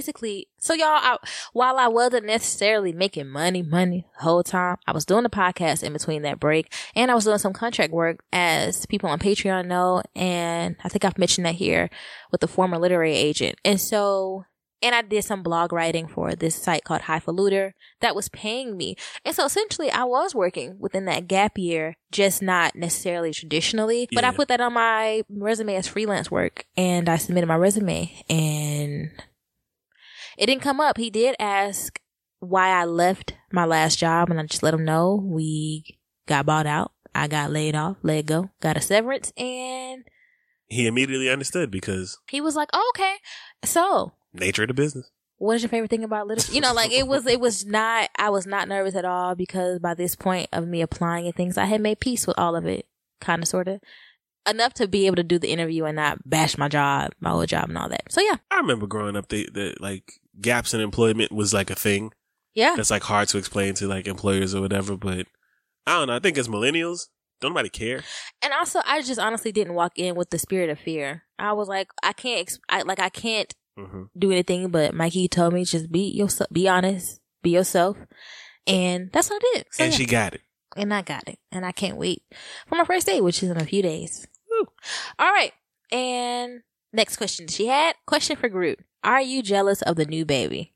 while I wasn't necessarily making money the whole time, I was doing the podcast in between that break, and I was doing some contract work, as people on Patreon know, and I think I've mentioned that here, with the former literary agent. And I did some blog writing for this site called Highfalutin that was paying me. And so essentially I was working within that gap year, just not necessarily traditionally. But I put that on my resume as freelance work, and I submitted my resume, and it didn't come up. He did ask why I left my last job, and I just let him know we got bought out. I got laid off, let go, got a severance, and he immediately understood because he was like, oh, okay. So nature of the business. What is your favorite thing about literature? I was not nervous at all, because by this point of me applying and things, I had made peace with all of it, kind of, sort of. Enough to be able to do the interview and not bash my old job and all that. So yeah. I remember growing up, the like gaps in employment was like a thing. Yeah. That's like hard to explain to like employers or whatever, but I don't know. I think as millennials, don't nobody care. And also, I just honestly didn't walk in with the spirit of fear. I was like, I can't do anything, but Mikey told me just be yourself, be honest, be yourself, and that's what I did. So, and she got it, and I got it, and I can't wait for my first date, which is in a few days. Woo. All right, and next question she had. Question for Groot: are you jealous of the new baby?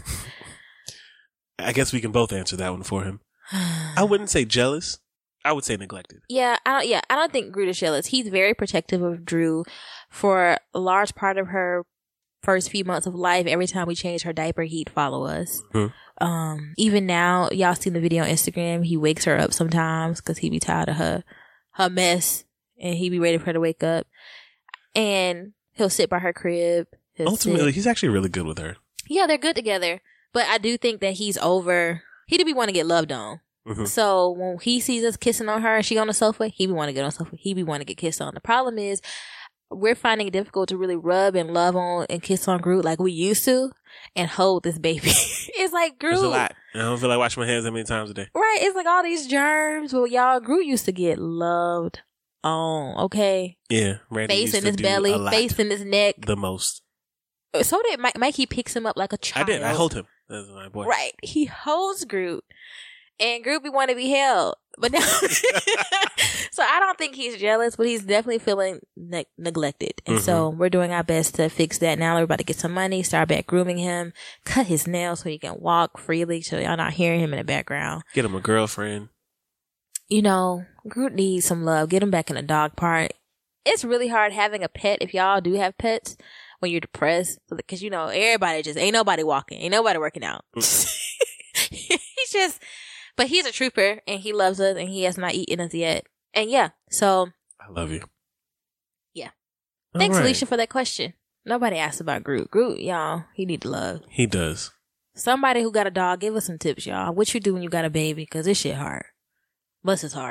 I guess we can both answer that one for him. I wouldn't say jealous. I would say neglected. I don't think Groot is jealous. He's very protective of Drew for a large part of her first few months of life. Every time we change her diaper, he'd follow us. Mm-hmm. Even now, y'all seen the video on Instagram, he wakes her up sometimes because he be tired of her mess, and he be ready for her to wake up, and he'll sit by her crib. Ultimately, he's actually really good with her. Yeah, they're good together, but I do think that he do be want to get loved on. Mm-hmm. So when he sees us kissing on her and she on the sofa, he be want to get on the sofa. He be want to get kissed on. The problem is, we're finding it difficult to really rub and love on and kiss on Groot like we used to, and hold this baby. It's like Groot. It's a lot. I don't feel like washing my hands that many times a day. Right. It's like all these germs. Well, y'all, Groot used to get loved on. Okay. Yeah. Randy face in his belly, face in his neck. The most. So did Mike. He picks him up like a child. I did. I hold him. That's my boy. Right. He holds Groot. And Groot be want to be held. But now, so I don't think he's jealous, but he's definitely feeling neglected. And so we're doing our best to fix that now. We're about to get some money, start back grooming him, cut his nails so he can walk freely, so y'all not hearing him in the background. Get him a girlfriend. Groot needs some love. Get him back in the dog park. It's really hard having a pet, if y'all do have pets, when you're depressed. Because, everybody just, ain't nobody walking. Ain't nobody working out. He's just... But he's a trooper, and he loves us, and he has not eaten us yet. And yeah, so. I love you. Yeah. Thanks, right. Alicia, for that question. Nobody asked about Groot. Groot, y'all, he need love. He does. Somebody who got a dog, give us some tips, y'all. What you do when you got a baby, because this shit hard. Bless his heart.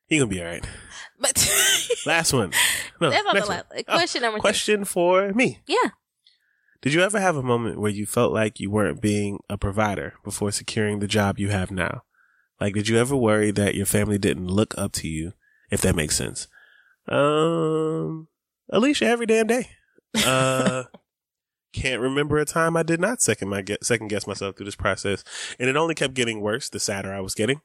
He gonna be all right. But Last one. No, that's not next the one. last. Question number 2. Question for me. Yeah. Did you ever have a moment where you felt like you weren't being a provider before securing the job you have now? Like, did you ever worry that your family didn't look up to you, if that makes sense? Alicia, every damn day. Can't remember a time I did not second guess myself through this process. And it only kept getting worse the sadder I was getting.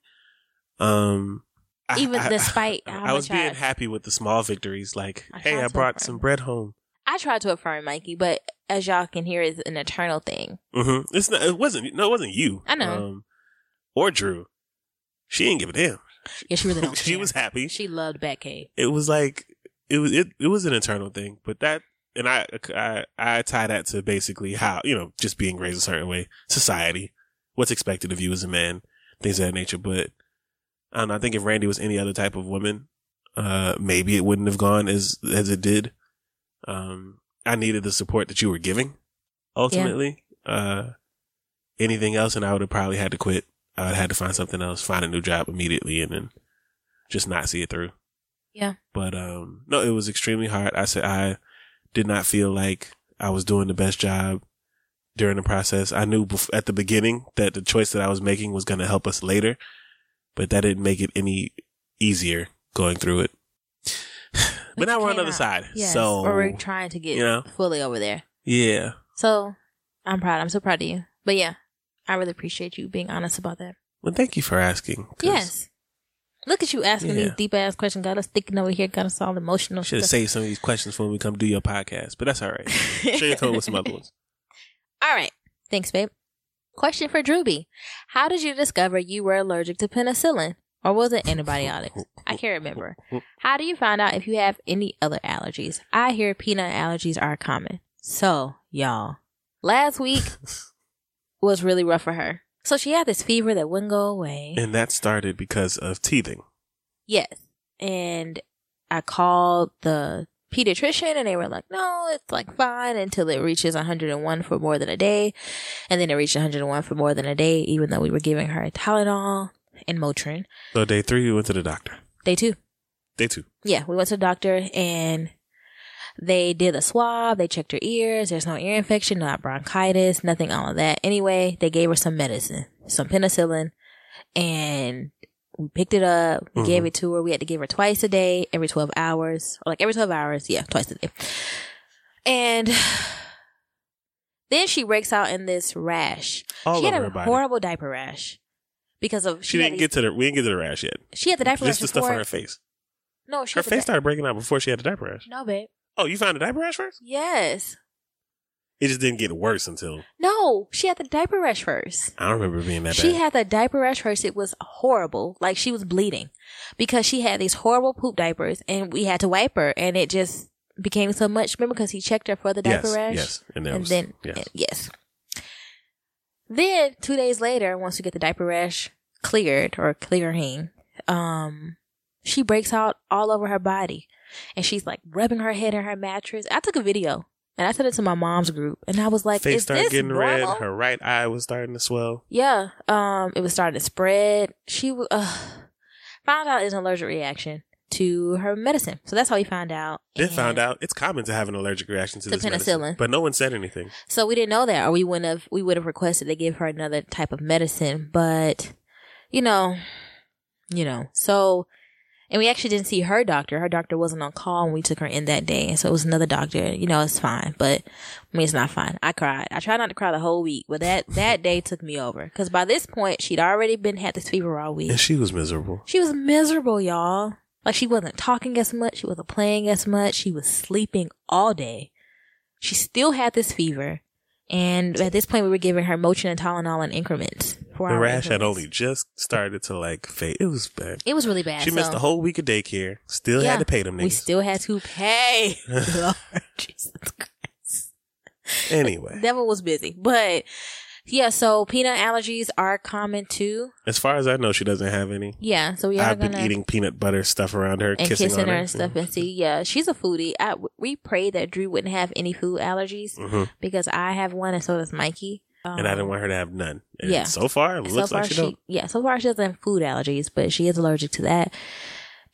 Despite how I was much being happy with the small victories, like, I hey, tried I to brought affirm. some bread home. I tried to affirm Mikey, but as y'all can hear, it's an eternal thing. Mm-hmm. It wasn't you. I know. Or Drew. She didn't give a damn. Yeah, she really don't She care. was happy. She loved Batcave. It was like it was an internal thing, but that, and I tie that to basically how, just being raised a certain way, society, what's expected of you as a man, things of that nature. But I don't know. I think if Randy was any other type of woman, maybe it wouldn't have gone as it did. I needed the support that you were giving. Ultimately, anything else, and I would have probably had to quit. I would have had to find something else, find a new job immediately, and then just not see it through. Yeah. But no, it was extremely hard. I did not feel like I was doing the best job during the process. I knew at the beginning that the choice that I was making was going to help us later, but that didn't make it any easier going through it. But now we're on the other side. Yes. So or we're trying to get fully over there. Yeah. So I'm proud. I'm so proud of you. But yeah, I really appreciate you being honest about that. Well, thank you for asking. Yes. Look at you asking these deep ass questions. Got us thinking over here. Got us all emotional. Should have saved some of these questions for when we come do your podcast, but that's all right. Sure, you'll come up with some other ones. All right. Thanks, babe. Question for Drewby. How did you discover you were allergic to penicillin? Or was it antibiotics? I can't remember. How do you find out if you have any other allergies? I hear peanut allergies are common. So, y'all, last week was really rough for her. So she had this fever that wouldn't go away. And that started because of teething. Yes. And I called the pediatrician and they were like, no, it's like fine until it reaches 101 for more than a day. And then it reached 101 for more than a day, even though we were giving her Tylenol and Motrin. So day 3, we went to the doctor. Day 2. Day 2. Yeah, we went to the doctor and they did a swab. They checked her ears. There's no ear infection, not bronchitis, nothing, all of that. Anyway, they gave her some medicine, some penicillin, and we picked it up. We gave it to her. We had to give her twice a day, every 12 hours, or like every 12 hours. Yeah, twice a day. And then she breaks out in this rash. All she over had her a body. horrible diaper rash because of we didn't get to the rash yet. She had the diaper rash Just the stuff before. on her face. No, she Her had the face started breaking out before she had the diaper rash. No, babe. Oh, you found the diaper rash first? Yes. It just didn't get worse until... No, she had the diaper rash first. I don't remember being that bad. She had the diaper rash first. It was horrible. Like she was bleeding because she had these horrible poop diapers and we had to wipe her and it just became so much. Remember because he checked her for the diaper rash? Yes. Yes. Then 2 days later, once we get the diaper rash cleared or clearing, she breaks out all over her body and she's like rubbing her head in her mattress. I took a video. And I sent it to my mom's group, and I was like, face "Is started this getting normal?" red. Her right eye was starting to swell. Yeah, it was starting to spread. She found out it's an allergic reaction to her medicine, so that's how we found out. Then found out it's common to have an allergic reaction to this penicillin, medicine, but no one said anything. So we didn't know that, or we would have requested they give her another type of medicine. But you know, so. And we actually didn't see her doctor. Her doctor wasn't on call when we took her in that day. And so it was another doctor. It's fine. But, it's not fine. I cried. I tried not to cry the whole week. But that day took me over. Because by this point, she'd already had this fever all week. And she was miserable. She was miserable, y'all. Like, she wasn't talking as much. She wasn't playing as much. She was sleeping all day. She still had this fever. And at this point, we were giving her Motrin and Tylenol in increments. The rash had only just started to fade. It was bad. It was really bad. She missed a whole week of daycare. Still had to pay them niggas. We still had to pay. Lord Jesus Christ. Anyway. Devil was busy. But yeah, so peanut allergies are common too. As far as I know, she doesn't have any. Yeah, so we are I've been eating peanut butter stuff around her, and kissing on her and stuff. And see, yeah, she's a foodie. We pray that Drew wouldn't have any food allergies because I have one, and so does Mikey. And I didn't want her to have none. And yeah. so far, it looks like she don't. Yeah, so far she doesn't have food allergies, but she is allergic to that.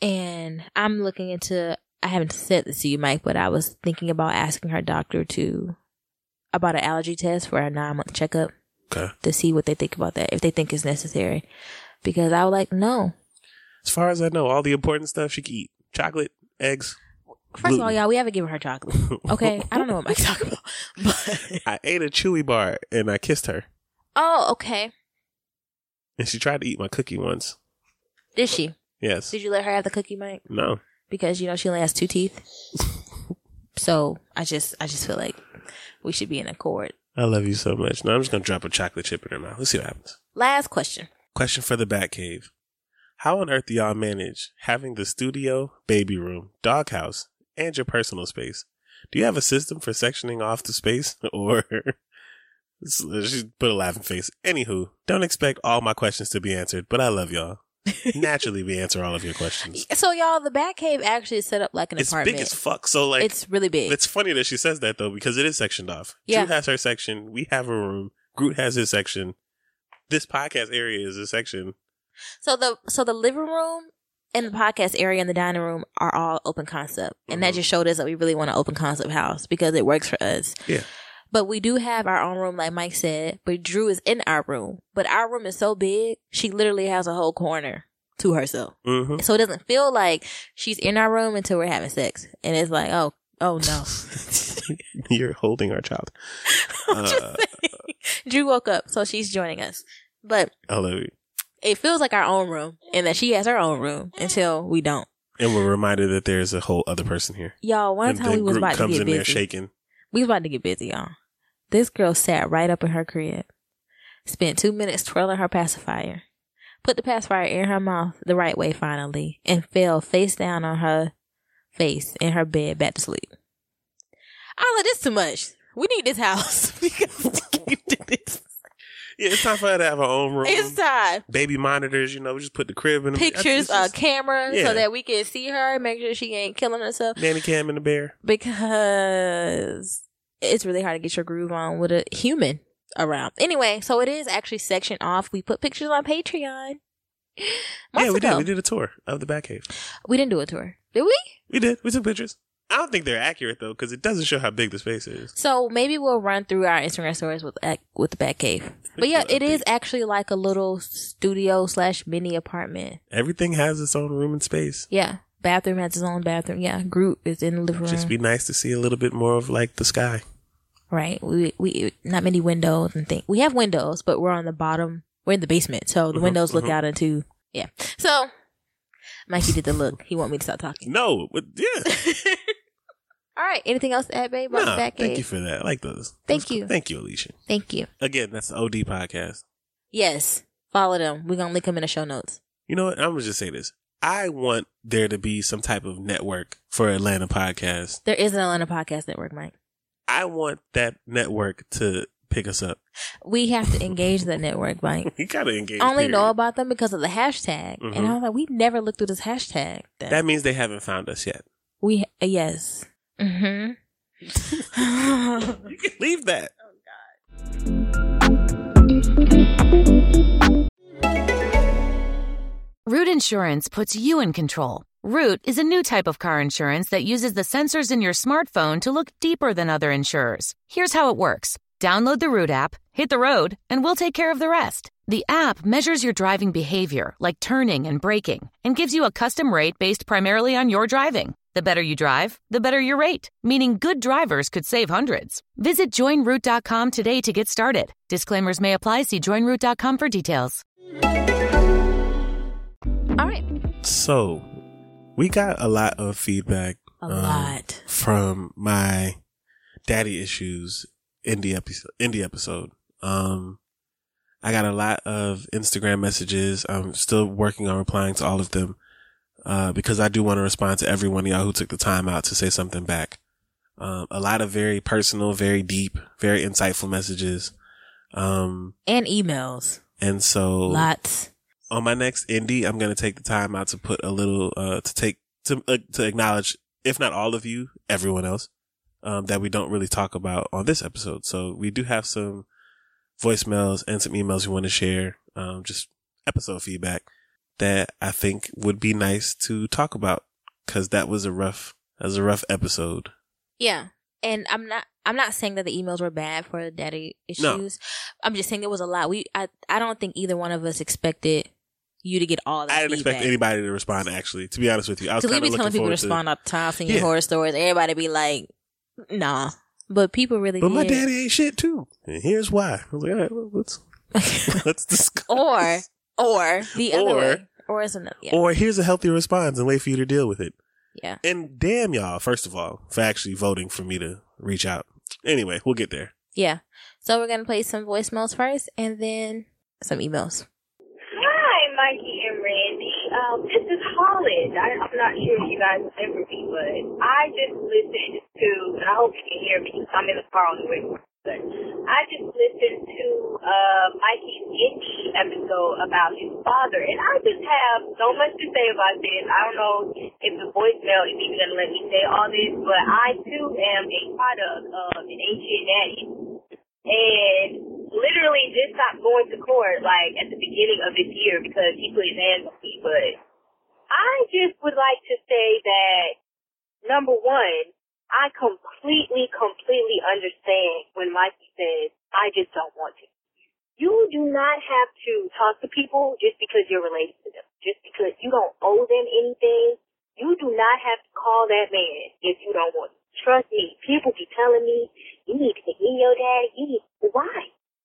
And I'm looking into, I haven't said this to you, Mike, but I was thinking about asking her doctor about an allergy test for a 9-month checkup. Okay. To see what they think about that, if they think it's necessary. Because I was like, no. As far as I know, all the important stuff she can eat. Chocolate, eggs. First of all, y'all, we haven't given her chocolate. Okay? I don't know what Mike's talking about. But I ate a Chewy bar and I kissed her. Oh, okay. And she tried to eat my cookie once. Did she? Yes. Did you let her have the cookie, Mike? No. Because, she only has 2 teeth. So I just feel like we should be in accord. I love you so much. Now I'm just going to drop a chocolate chip in her mouth. Let's see what happens. Last question. Question for the Batcave. How on earth do y'all manage having the studio, baby room, doghouse, and your personal space? Do you have a system for sectioning off the space? Or she put a laughing face. Anywho, don't expect all my questions to be answered, but I love y'all. Naturally, we answer all of your questions. So, y'all, the Batcave actually is set up like an apartment. It's big as fuck. So, like, it's really big. It's funny that she says that, though, because it is sectioned off. Yeah. Drew has her section. We have a room. Groot has his section. This podcast area is a section. So the living room and the podcast area and the dining room are all open concept. And that just showed us that we really want an open concept house because it works for us. Yeah. But we do have our own room, like Mike said, but Drew is in our room. But our room is so big, she literally has a whole corner to herself. Mm-hmm. So it doesn't feel like she's in our room until we're having sex. And it's like, oh no. You're holding our child. Drew woke up, so she's joining us. But I love you. It feels like our own room and that she has her own room until we don't. And we're reminded that there's a whole other person here. Y'all, one time we was about to get busy. There shaking. We was about to get busy, y'all. This girl sat right up in her crib, spent 2 minutes twirling her pacifier, put the pacifier in her mouth the right way finally, and fell face down on her face in her bed back to sleep. I like, this too much. We need this house. We got to keep doing this. Yeah, it's time for her to have her own room. It's time. Baby monitors, we just put the crib in the pictures, camera, so that we can see her, make sure she ain't killing herself. Nanny cam in the bear. Because it's really hard to get your groove on with a human around. Anyway, so it is actually sectioned off. We put pictures on Patreon. Yeah, we did. We did a tour of the Batcave. We didn't do a tour. Did we? We did. We took pictures. I don't think they're accurate, though, because it doesn't show how big the space is. So maybe we'll run through our Instagram stories with the Batcave. But yeah, it is actually like a little studio / mini apartment. Everything has its own room and space. Yeah. Bathroom has its own bathroom. Yeah. Groot is in the living room. Just be nice to see a little bit more of like the sky. Right. We not many windows and things. We have windows, but we're on the bottom. We're in the basement. So the windows look out into, yeah. So Mikey did the look. He want me to stop talking. No. But yeah. All right. Anything else to add, babe? No, thank you for that. I like those. Thank you. Thank you, Alicia. Thank you. Again, that's the OD podcast. Yes. Follow them. We're going to link them in the show notes. You know what? I'm going to just say this. I want there to be some type of network for Atlanta Podcast. There is an Atlanta Podcast Network, Mike. I want that network to pick us up. We have to engage that network, Mike. You got to engage. I only know about them because of the hashtag. Mm-hmm. And I was like, we never looked through this hashtag. That means they haven't found us yet. Yes. Mm-hmm. You can leave that. Oh, God. Root Insurance puts you in control. Root is a new type of car insurance that uses the sensors in your smartphone to look deeper than other insurers. Here's how it works. Download the Root app, hit the road, and we'll take care of the rest. The app measures your driving behavior, like turning and braking, and gives you a custom rate based primarily on your driving. The better you drive, the better your rate, meaning good drivers could save hundreds. Visit joinroot.com today to get started. Disclaimers may apply. See joinroot.com for details. All right. So, we got a lot of feedback. From my Daddy Issues indie episode. I got a lot of Instagram messages. I'm still working on replying to all of them. Because I do want to respond to every one of y'all who took the time out to say something back. A lot of very personal, very deep, very insightful messages. And emails. And so lots. On my next indie, I'm going to take the time out to put a little, to acknowledge, if not all of you, everyone else, that we don't really talk about on this episode. So we do have some voicemails and some emails we want to share, just episode feedback that I think would be nice to talk about, because that was a rough episode. Yeah. And I'm not saying that the emails were bad for the daddy issues. No. I'm just saying there was a lot. I don't think either one of us expected you to get all that. I didn't feedback. expect anybody to respond, actually, to be honest with you. I was kind of looking telling people to forward respond all the time, seeing your horror stories. Everybody be like, nah. But people really But did. my daddy ain't shit too. And here's why. I was like, all right, well, let's discuss. Or the other way. Or it's another. Yeah. Or here's a healthy response and wait for you to deal with it. Yeah. And damn y'all, first of all, for actually voting for me to reach out. Anyway, we'll get there. Yeah. So we're going to play some voicemails first and then some emails. Hi, Mikey and Randy. This is Holland. I'm not sure if you guys remember me, but I just listened to, and I hope you can hear me, I'm in the car on the way to work. But I just listened to Mikey's Indie episode about his father, and I just have so much to say about this. I don't know if the voicemail is even going to let me say all this, but I too am a product of an ancient daddy. And literally just stopped going to court like at the beginning of this year because he put his hands on me. But I just would like to say that, number one, I completely understand when Mikey says, I just don't want to. You do not have to talk to people just because you're related to them. Just because you don't owe them anything. You do not have to call that man if you don't want to. Trust me, people be telling me, you need to meet your daddy. Why?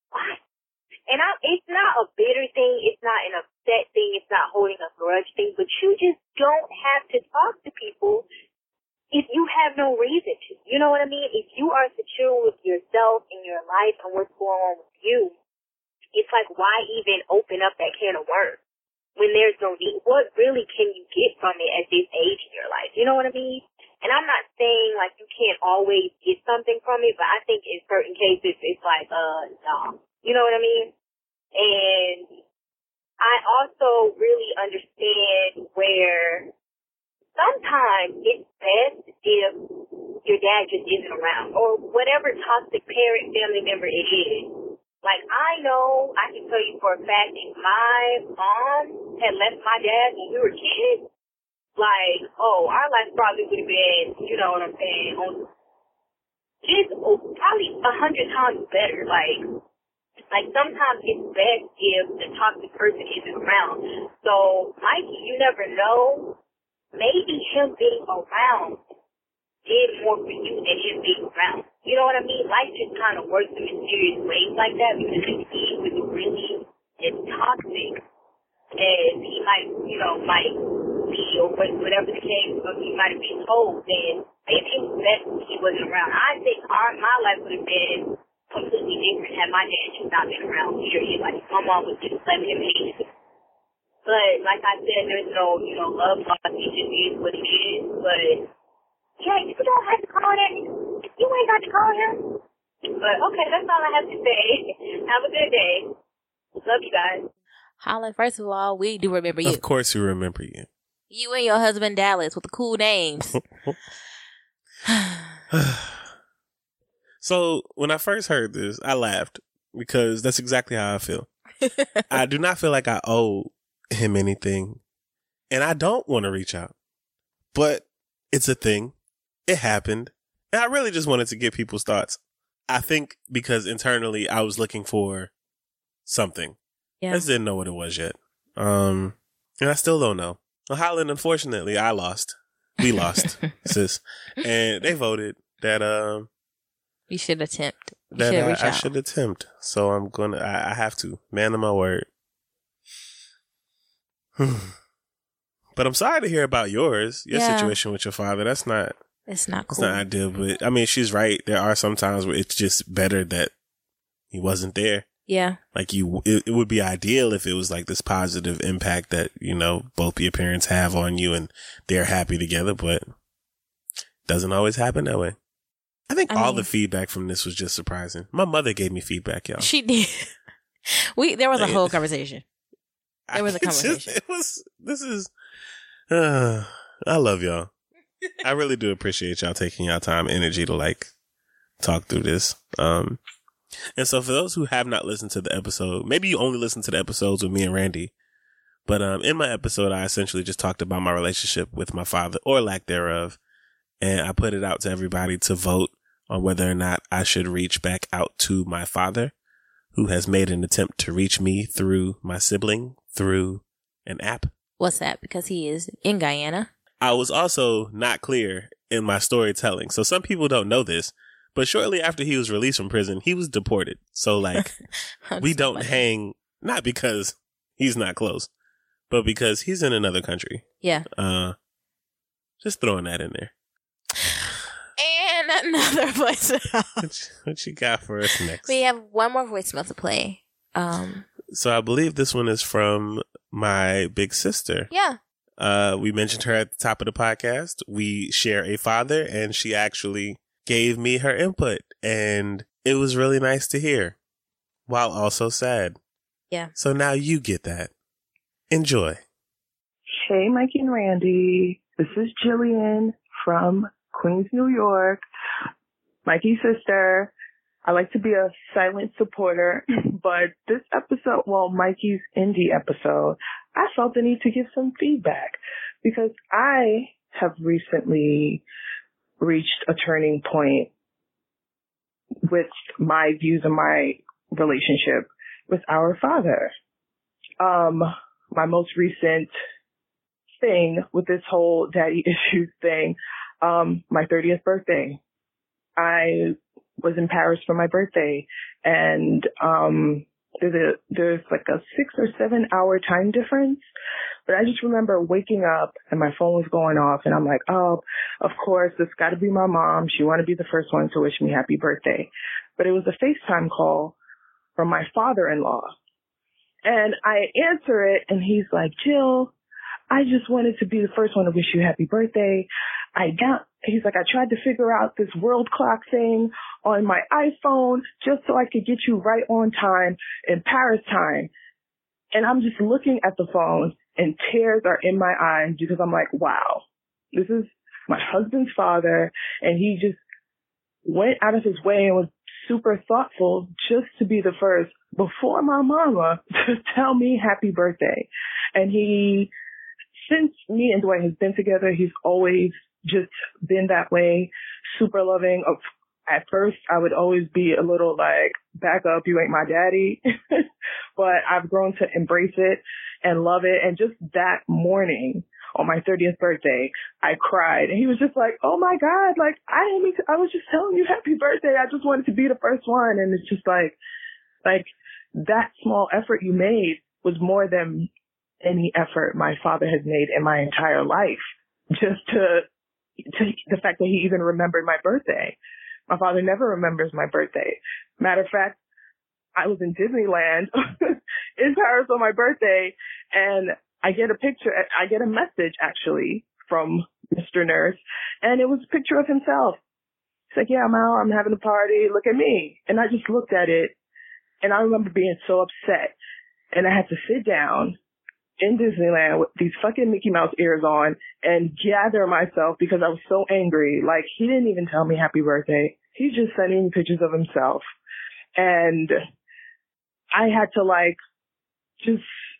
And it's not a bitter thing. It's not an upset thing. It's not holding a grudge thing. But you just don't have to talk to people if you have no reason to. You know what I mean? If you are secure with yourself and your life and what's going on with you, it's like, why even open up that can of worms when there's no need? What really can you get from it at this age in your life? You know what I mean? And I'm not saying, like, you can't always get something from it, but I think in certain cases it's like, no. You know what I mean? And I also really understand where sometimes it's best if your dad just isn't around, or whatever toxic parent, family member it is. Like, I know, I can tell you for a fact, if my mom had left my dad when we were kids, like, our life probably would have been, you know what I'm saying, just probably 100 times better. Like sometimes it's best if the toxic person isn't around. So, Mikey, you never know. Maybe him being around did more for you than him being around. You know what I mean? Life just kind of works in mysterious ways like that, because if he was really toxic, and he might be, or whatever the case, or he might have been told, then maybe it was best if he wasn't around. I think my life would have been completely different had my dad just not been around, period. Like, my mom was just letting him hate it. But, like I said, there's no, love lost. It just is what it is. But, yeah, you don't have to call that. You ain't got to call him. But, okay, that's all I have to say. Have a good day. Love you guys. Holland, first of all, we do remember you. Of course we remember you. You and your husband Dallas with the cool names. So, when I first heard this, I laughed because that's exactly how I feel. I do not feel like I owe him anything, and I don't want to reach out. But it's a thing. It happened. And I really just wanted to get people's thoughts. I think because internally I was looking for something. Yeah. I just didn't know what it was yet. And I still don't know. Well, Holland, unfortunately, I lost. We lost, sis. And they voted that you should attempt. I should attempt. So I'm gonna I have to. Man of my word. But I'm sorry to hear about your situation with your father. It's not cool. It's not ideal, but I mean, she's right. There are some times where it's just better that he wasn't there. Yeah. Like it would be ideal if it was like this positive impact that, both your parents have on you and they're happy together, but it doesn't always happen that way. I think all the feedback from this was just surprising. My mother gave me feedback, y'all. She did. There was a whole conversation. There was a conversation. I love y'all. I really do appreciate y'all taking y'all time and energy to talk through this. And so for those who have not listened to the episode, maybe you only listen to the episodes with me and Randy, But in my episode, I essentially just talked about my relationship with my father, or lack thereof. And I put it out to everybody to vote on whether or not I should reach back out to my father, who has made an attempt to reach me through my sibling through an app. What's that? Because he is in Guyana. I was also not clear in my storytelling. So some people don't know this, but shortly after he was released from prison, he was deported. So like, we don't hang, not because he's not close, but because he's in another country. Yeah. Just throwing that in there. And another voicemail. What you got for us next? We have one more voicemail to play. So I believe this one is from my big sister. Yeah. We mentioned her at the top of the podcast. We share a father, and she actually gave me her input, and it was really nice to hear, while also sad. Yeah. So now you get that. Enjoy. Hey, Mikey and Randy. This is Jillian from Queens, New York. Mikey's sister. I like to be a silent supporter, but this episode, well, Mikey's indie episode, I felt the need to give some feedback because I have recently reached a turning point with my views and my relationship with our father. My most recent thing with this whole daddy issues thing, my 30th birthday, I was in Paris for my birthday, and there's like a 6 or 7 hour time difference. But I just remember waking up and my phone was going off, and I'm like, oh, of course, it's got to be my mom. She want to be the first one to wish me happy birthday. But it was a FaceTime call from my father-in-law. And I answer it, and he's like, Jill, I just wanted to be the first one to wish you happy birthday. He's like, I tried to figure out this world clock thing on my iPhone just so I could get you right on time in Paris time. And I'm just looking at the phone and tears are in my eyes because I'm like, wow, this is my husband's father. And he just went out of his way and was super thoughtful just to be the first before my mama to tell me happy birthday. And since me and Dwight has been together, he's always just been that way, super loving. At first, I would always be a little like, back up, you ain't my daddy. But I've grown to embrace it and love it. And just that morning on my 30th birthday, I cried. And he was just like, oh my God, like, I was just telling you happy birthday. I just wanted to be the first one. And it's just like that small effort you made was more than any effort my father has made in my entire life, just to the fact that he even remembered my birthday. My father never remembers my birthday. Matter of fact, I was in Disneyland in Paris on my birthday, and I get a message actually from Mr. Nurse, and it was a picture of himself. He's like, yeah, I'm out, I'm having a party, look at me. And I just looked at it, and I remember being so upset, and I had to sit down in Disneyland with these fucking Mickey Mouse ears on and gather myself because I was so angry. Like, he didn't even tell me happy birthday. He's just sending me pictures of himself. And I had to just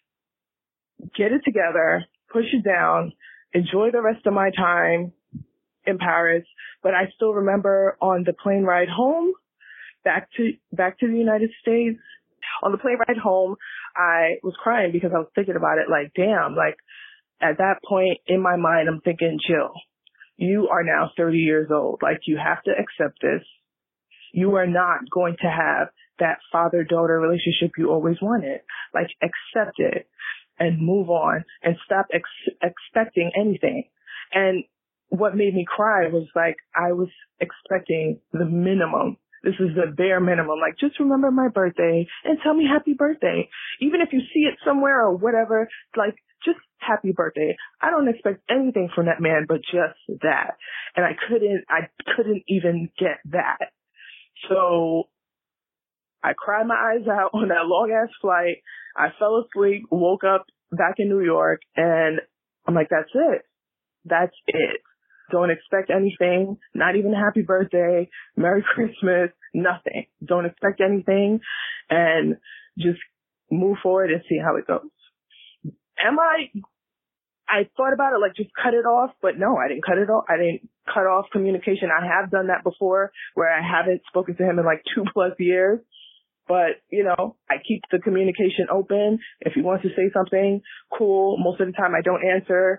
get it together, push it down, enjoy the rest of my time in Paris. But I still remember on the plane ride home back to the United States, on the plane ride home, I was crying because I was thinking about it like, damn, like at that point in my mind, I'm thinking, Jill, you are now 30 years old. Like, you have to accept this. You are not going to have that father-daughter relationship you always wanted. Like, accept it and move on and stop expecting anything. And what made me cry was like, I was expecting the minimum. This is the bare minimum. Like, just remember my birthday and tell me happy birthday. Even if you see it somewhere or whatever, like, just happy birthday. I don't expect anything from that man but just that. And I couldn't even get that. So I cried my eyes out on that long ass flight. I fell asleep, woke up back in New York, and I'm like, that's it. That's it. Don't expect anything, not even a happy birthday, Merry Christmas, nothing. Don't expect anything, and just move forward and see how it goes. I thought about it, like, just cut it off, but no, I didn't cut it off. I didn't cut off communication. I have done that before where I haven't spoken to him in like 2+ years, but, you know, I keep the communication open. If he wants to say something, cool. Most of the time I don't answer.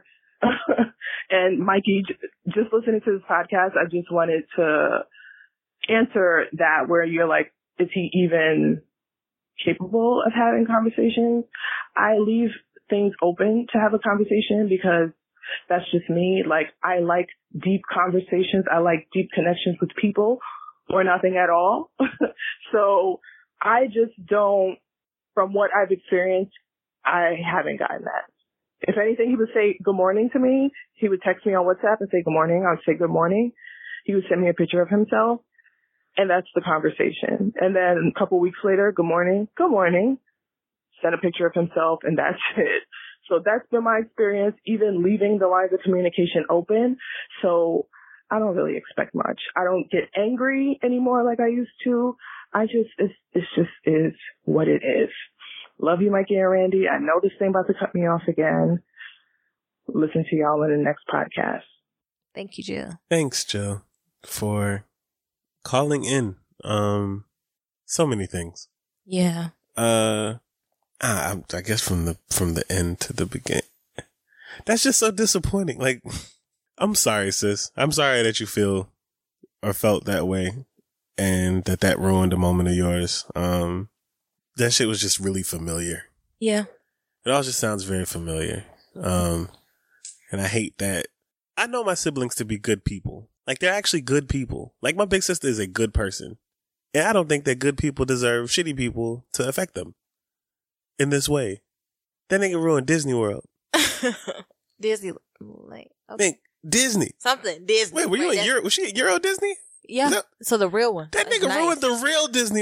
And Mikey, just listening to this podcast, I just wanted to answer that where you're like, is he even capable of having conversations? I leave things open to have a conversation because that's just me. Like, I like deep conversations. I like deep connections with people or nothing at all. So I just don't, from what I've experienced, I haven't gotten that. If anything, he would say good morning to me. He would text me on WhatsApp and say good morning. I would say good morning. He would send me a picture of himself, and that's the conversation. And then a couple weeks later, good morning, send a picture of himself, and that's it. So that's been my experience, even leaving the lines of communication open. So I don't really expect much. I don't get angry anymore like I used to. It's just is what it is. Love you, Mikey and Randy. I know this thing about to cut me off again. Listen to y'all in the next podcast. Thank you, Jill. Thanks, Jill, for calling in. So many things. Yeah. I guess from the end to the beginning. That's just so disappointing. Like, I'm sorry, sis. I'm sorry that you feel or felt that way and that ruined a moment of yours. That shit was just really familiar. Yeah. It all just sounds very familiar. And I hate that. I know my siblings to be good people. Like, they're actually good people. Like, my big sister is a good person. And I don't think that good people deserve shitty people to affect them in this way. That nigga ruined Disney World. Disney, like, okay. Disney. Something, Disney. Wait, were you in Euro? Was she at Euro Disney? Yeah. So the real one. That nigga ruined the real Disney.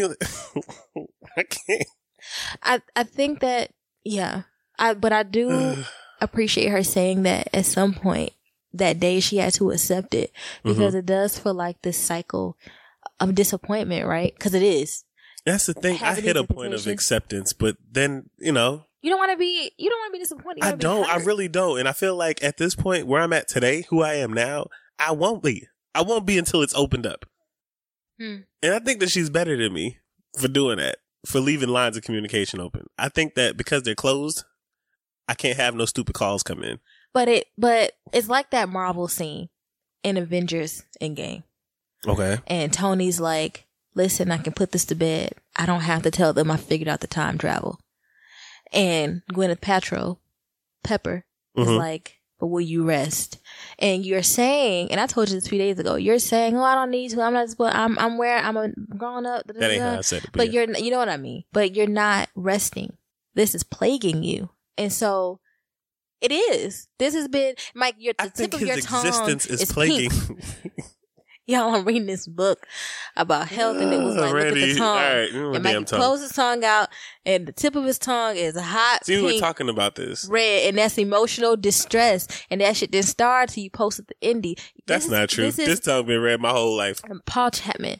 I can't. I think that, yeah. But I do appreciate her saying that at some point that day she had to accept it because it does feel like this cycle of disappointment, right? Because it is. That's the thing. I hit a point of acceptance, but then, you know. You don't want to be disappointed. I don't. I really don't. And I feel like at this point where I'm at today, who I am now, I won't be. I won't be until it's opened up. And I think that she's better than me for doing that, for leaving lines of communication open. I think that because they're closed, I can't have no stupid calls come in. But it's like that Marvel scene in Avengers Endgame. Okay. And Tony's like, listen, I can put this to bed. I don't have to tell them I figured out the time travel. And Gwyneth Pepper is like, but will you rest? And you're saying, and I told you this a few days ago, you're saying, oh, I don't need to. I'm not, I'm where I'm a grown up. That ain't how I said it. But you know what I mean? But you're not resting. This is plaguing you. And so it is. This has been, Mike, the tip of your tongue is plaguing. Y'all, I'm reading this book about health, and it was like, look at the tongue. Right, and Mike closed his tongue out, and the tip of his tongue is hot. See, we were talking about this. Red, and that's emotional distress. And that shit didn't start till you posted the indie. That's not true. This tongue been red my whole life. Paul Chapman.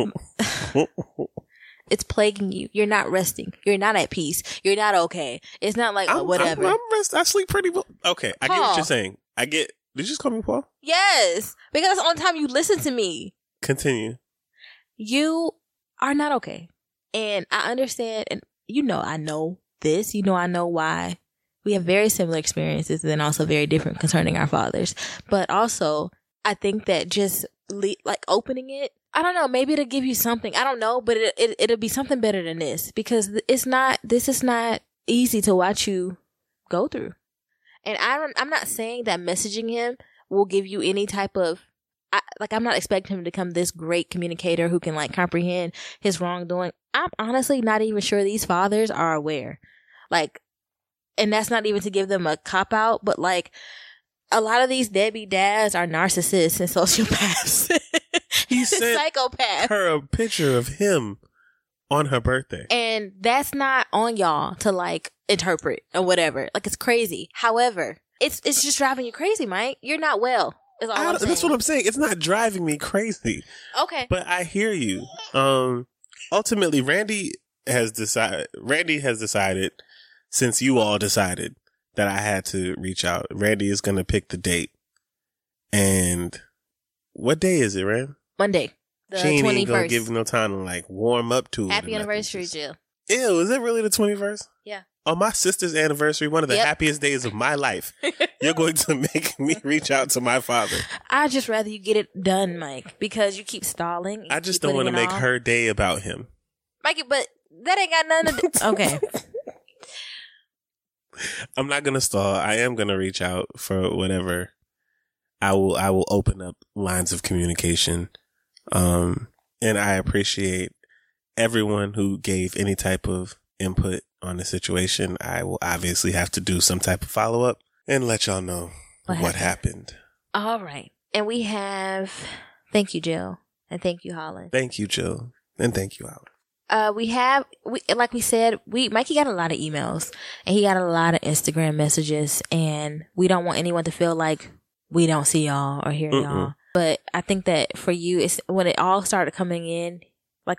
It's plaguing you. You're not resting. You're not at peace. You're not okay. It's not like, whatever. I sleep pretty well. Okay, I get what you're saying. Did you just call me Paul? Yes, because that's the only time you listen to me. Continue. You are not okay. And I understand, and I know this. I know why. We have very similar experiences and then also very different concerning our fathers. But also, I think that just opening it, I don't know, maybe it'll give you something. I don't know, but it'll be something better than this because this is not easy to watch you go through. And I'm not saying that messaging him will give you any type of, I'm not expecting him to become this great communicator who can comprehend his wrongdoing. I'm honestly not even sure these fathers are aware. And that's not even to give them a cop out, but a lot of these deadbeat dads are narcissists and sociopaths. He sent psychopath. her a picture of him on her birthday. And that's not on y'all to interpret or whatever. It's crazy. However, it's just driving you crazy, Mike. You're not well. That's what I'm saying. It's not driving me crazy. Okay. But I hear you. Ultimately, Randy has decided, since you all decided, that I had to reach out. Randy is going to pick the date. And what day is it, Rand? Monday. The she ain't 21st. even gonna give you no time to like warm up to it. Happy anniversary, Jill. Ew, is it really the 21st? Yeah. On my sister's anniversary, one of the happiest days of my life, you're going to make me reach out to my father. I'd just rather you get it done, Mike, because you keep stalling. I just don't want to make her day about him. Mikey, but that ain't got nothing to do. Okay. I'm not going to stall. I am going to reach out for whatever. I will open up lines of communication. And I appreciate everyone who gave any type of input on the situation. I will obviously have to do some type of follow up and let y'all know what happened. All right. And we have, thank you, Jill. And thank you, Holland. Thank you, Jill. And thank you, Holland. Like we said, Mikey got a lot of emails and he got a lot of Instagram messages, and we don't want anyone to feel like we don't see y'all or hear y'all. But I think that for you, it's when it all started coming in, like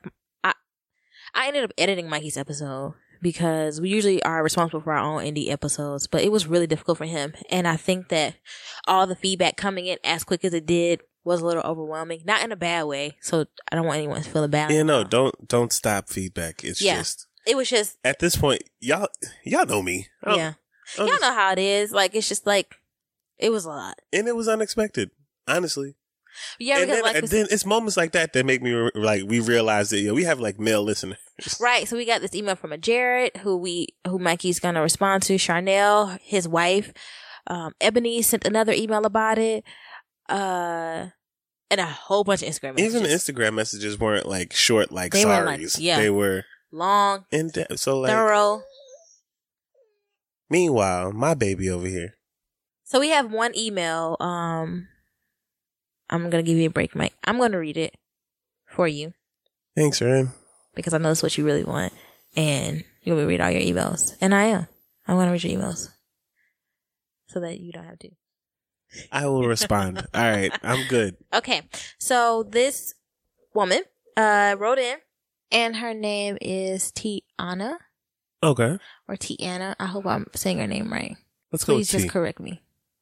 I ended up editing Mikey's episode because we usually are responsible for our own indie episodes, but it was really difficult for him. And I think that all the feedback coming in as quick as it did was a little overwhelming, not in a bad way. So I don't want anyone to feel bad. Yeah, no, don't stop feedback. It's just, it was just at this point, y'all know me. Y'all know how it is. Like, it's just like, it was a lot. And it was unexpected, honestly. Yeah, and then it's moments like that make me we realize that we have like male listeners. Right. So we got this email from a Jared who Mikey's gonna respond to. Charnel, his wife, Ebony sent another email about it, and a whole bunch of Instagram messages. Even the Instagram messages weren't like short, like they sorries. They were long, in depth, so like thorough. Meanwhile, my baby over here. So we have one email. I'm going to give you a break, Mike. I'm going to read it for you. Thanks, Ryan. Because I know that's what you really want. And you're going to read all your emails. And I am. I'm going to read your emails. So that you don't have to. I will respond. All right. I'm good. Okay. So this woman wrote in. And her name is Tiana. Okay. Or Tiana. I hope I'm saying her name right. Let's go with Please just correct me.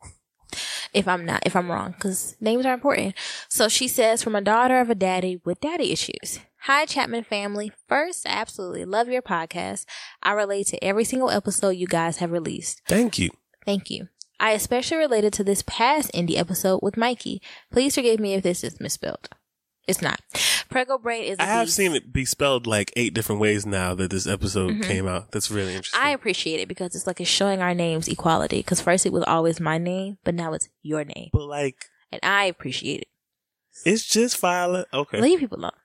If I'm wrong, because names are important. So she says, from a daughter of a daddy with daddy issues. Hi, Chapman family. First, I absolutely love your podcast. I relate to every single episode you guys have released. Thank you. Thank you. I especially related to this past indie episode with Mikey. Please forgive me if this is misspelled. It's not. Prego Brain is a I have beast. seen it be spelled like 8 different ways now that this episode came out. That's really interesting. I appreciate it because it's like it's showing our names equality. Because first it was always my name, but now it's your name. But like, and I appreciate it. It's just Violet. Okay. Leave people alone.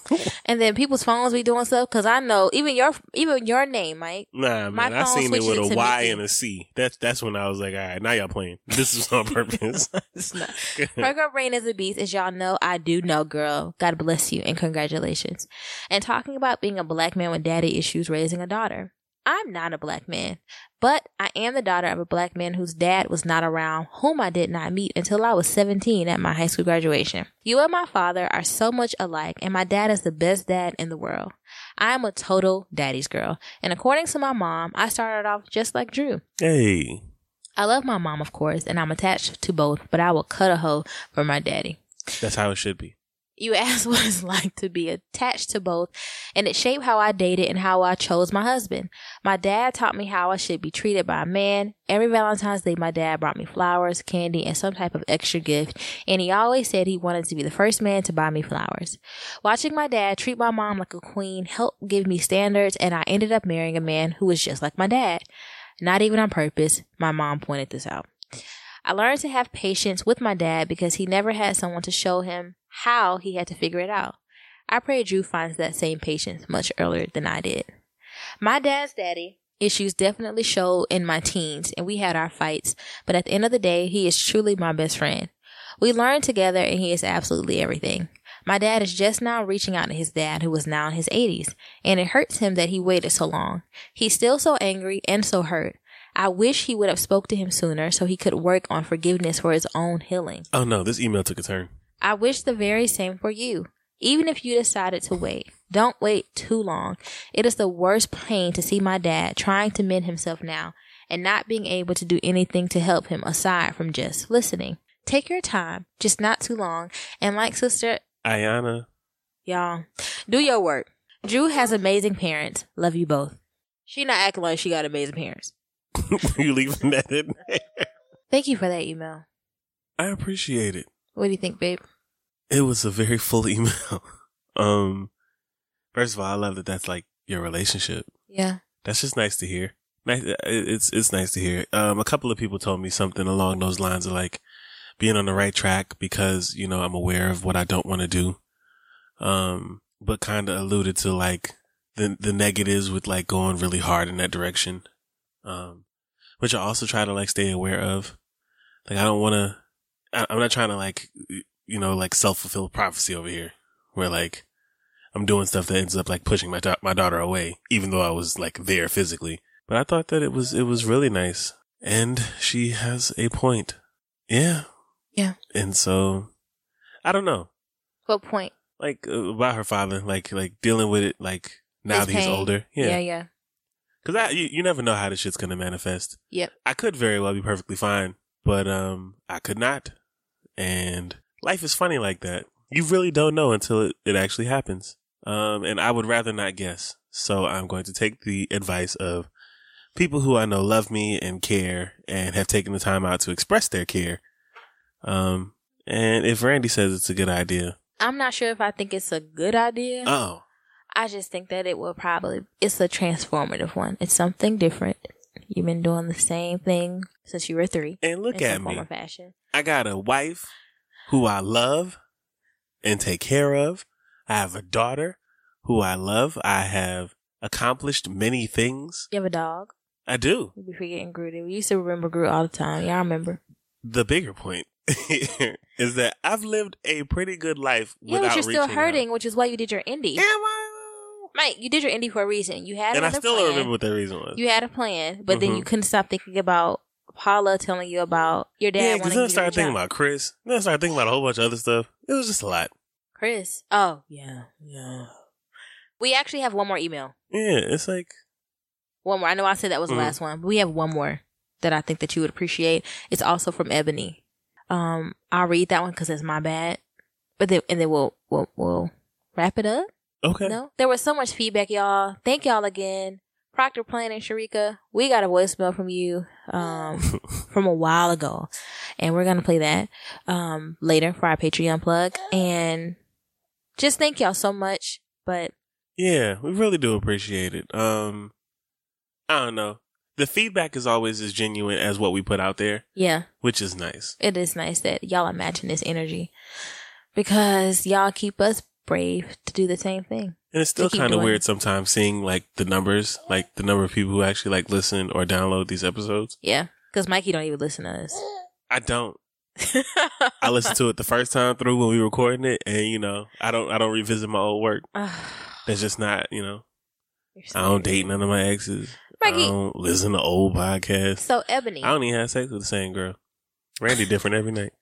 And then people's phones be doing stuff because I know even your name, Mike. Nah, man, I seen it with a Y and a C. That's when I was like, all right, now y'all playing. This is on purpose. It's not. Prego Brain is a beast, as y'all know. I do know, girl. God bless you and congratulations. And talking about being a black man with daddy issues raising a daughter. I'm not a black man, but I am the daughter of a black man whose dad was not around, whom I did not meet until I was 17 at my high school graduation. You and my father are so much alike, and my dad is the best dad in the world. I am a total daddy's girl, and according to my mom, I started off just like Drew. Hey. I love my mom, of course, and I'm attached to both, but I will cut a hoe for my daddy. That's how it should be. You asked what it's like to be attached to both, and it shaped how I dated and how I chose my husband. My dad taught me how I should be treated by a man. Every Valentine's Day, my dad brought me flowers, candy, and some type of extra gift, and he always said he wanted to be the first man to buy me flowers. Watching my dad treat my mom like a queen helped give me standards, and I ended up marrying a man who was just like my dad. Not even on purpose. My mom pointed this out. I learned to have patience with my dad because he never had someone to show him how he had to figure it out. I pray Drew finds that same patience much earlier than I did. My dad's daddy issues definitely showed in my teens, and we had our fights, but at the end of the day, he is truly my best friend. We learned together, and he is absolutely everything. My dad is just now reaching out to his dad, who is now in his 80s, and it hurts him that he waited so long. He's still so angry and so hurt. I wish he would have spoke to him sooner so he could work on forgiveness for his own healing. Oh no, this email took a turn. I wish the very same for you. Even if you decided to wait, Don't wait too long. It is the worst pain to see my dad trying to mend himself now and not being able to do anything to help him aside from just listening. Take your time, just not too long. And like Sister Ayana, y'all, do your work. Drew has amazing parents. Love you both. She not acting like she got amazing parents. You leaving that in there? Thank you for that email. I appreciate it. What do you think, babe? It was a very full email. First of all, I love that that's like your relationship. Yeah. That's just nice to hear. It's nice to hear. A couple of people told me something along those lines of like being on the right track because, you know, I'm aware of what I don't want to do. But kind of alluded to like the negatives with like going really hard in that direction. Which I also try to like stay aware of. Like I don't want to, I'm not trying to like, you know, like self-fulfilled prophecy over here where like I'm doing stuff that ends up like pushing my daughter away, even though I was like there physically. But I thought that it was really nice. And she has a point. Yeah. Yeah. And so I don't know. What point? Like about her father, like dealing with it, like now His that he's pain. older. Yeah. Yeah. Cause you never know how this shit's gonna manifest. Yep. I could very well be perfectly fine, but I could not. And life is funny like that. You really don't know until it actually happens. And I would rather not guess. So I'm going to take the advice of people who I know love me and care and have taken the time out to express their care. And if Randy says it's a good idea. I'm not sure if I think it's a good idea. Oh. I just think that it's a transformative one. It's something different. You've been doing the same thing since you were 3. And look at me. Form or fashion. I got a wife who I love and take care of. I have a daughter who I love. I have accomplished many things. You have a dog? I do. You be forgetting Groot. We used to remember Groot all the time. Yeah, I remember. The bigger point is that I've lived a pretty good life without but you're still reaching hurting, out. which is why you did your indie. Am I? Mate, you did your indie for a reason. You had And I another still plan. don't remember what that reason was. You had a plan, but then you couldn't stop thinking about Paula telling you about your dad. Yeah, because wanting then I you to started reach thinking out. about Chris. Then I started thinking about a whole bunch of other stuff. It was just a lot. Chris. Oh, yeah. We actually have one more email. Yeah, it's like... One more. I know I said that was the last one, but we have one more that I think that you would appreciate. It's also from Ebony. I'll read that one because it's my bad. But then we'll wrap it up. Okay. No, there was so much feedback, y'all. Thank y'all again. Proctor Plan and Sharika, we got a voicemail from you from a while ago, and we're gonna play that later for our Patreon plug. And just thank y'all so much. But yeah, we really do appreciate it. I don't know. The feedback is always as genuine as what we put out there. Yeah, which is nice. It is nice that y'all are matching this energy because y'all keep us brave to do the same thing. And it's still kind of weird sometimes seeing like the numbers, like the number of people who actually like listen or download these episodes. Yeah, because Mikey don't even listen to us. I don't. I listened to it the first time through when we were recording it, and you know, I don't revisit my old work. That's just not, you know. I don't date none of my exes. Mikey. I don't listen to old podcasts. So Ebony, I don't even have sex with the same girl. Randy different every night.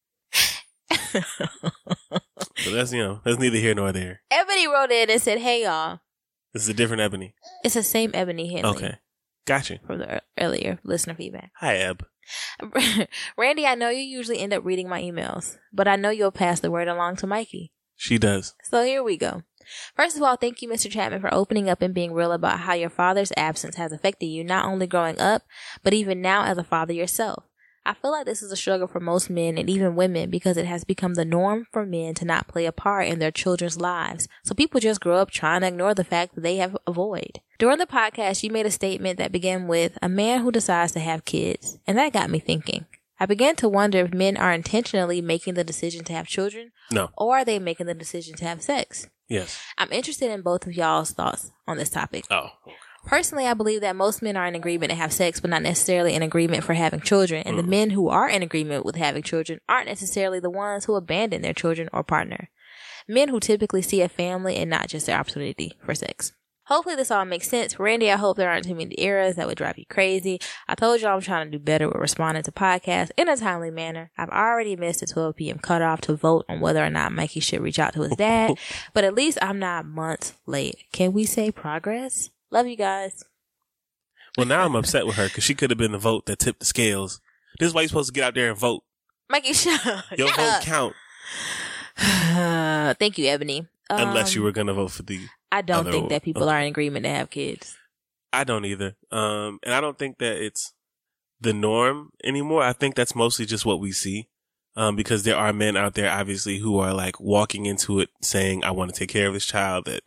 So that's, you know, that's neither here nor there. Ebony wrote in and said, "Hey y'all, this is a different Ebony." It's the same Ebony Henley. Okay, gotcha. From the earlier listener feedback. Hi, Eb. Randy, I know you usually end up reading my emails, but I know you'll pass the word along to Mikey. She does. So here we go. First of all, thank you, Mr. Chapman, for opening up and being real about how your father's absence has affected you, not only growing up, but even now as a father yourself. I feel like this is a struggle for most men and even women because it has become the norm for men to not play a part in their children's lives. So people just grow up trying to ignore the fact that they have a void. During the podcast, you made a statement that began with a man who decides to have kids. And that got me thinking. I began to wonder if men are intentionally making the decision to have children. No. Or are they making the decision to have sex? Yes. I'm interested in both of y'all's thoughts on this topic. Oh. Personally, I believe that most men are in agreement to have sex, but not necessarily in agreement for having children. And the men who are in agreement with having children aren't necessarily the ones who abandon their children or partner. Men who typically see a family and not just their opportunity for sex. hopefully this all makes sense. Randy, I hope there aren't too many errors that would drive you crazy. I told you I'm trying to do better with responding to podcasts in a timely manner. I've already missed the 12 p.m. cutoff to vote on whether or not Mikey should reach out to his dad, but at least I'm not months late. Can we say progress? Love you guys. Well, now I'm upset with her because she could have been the vote that tipped the scales. This is why you're supposed to get out there and vote. Mikey, shut up. Your vote count. Thank you, Ebony. Unless you were going to vote for the I don't other think that people one. are in agreement to have kids. I don't either. And I don't think that it's the norm anymore. I think that's mostly just what we see. Because there are men out there, obviously, who are like walking into it saying, I want to take care of this child, that,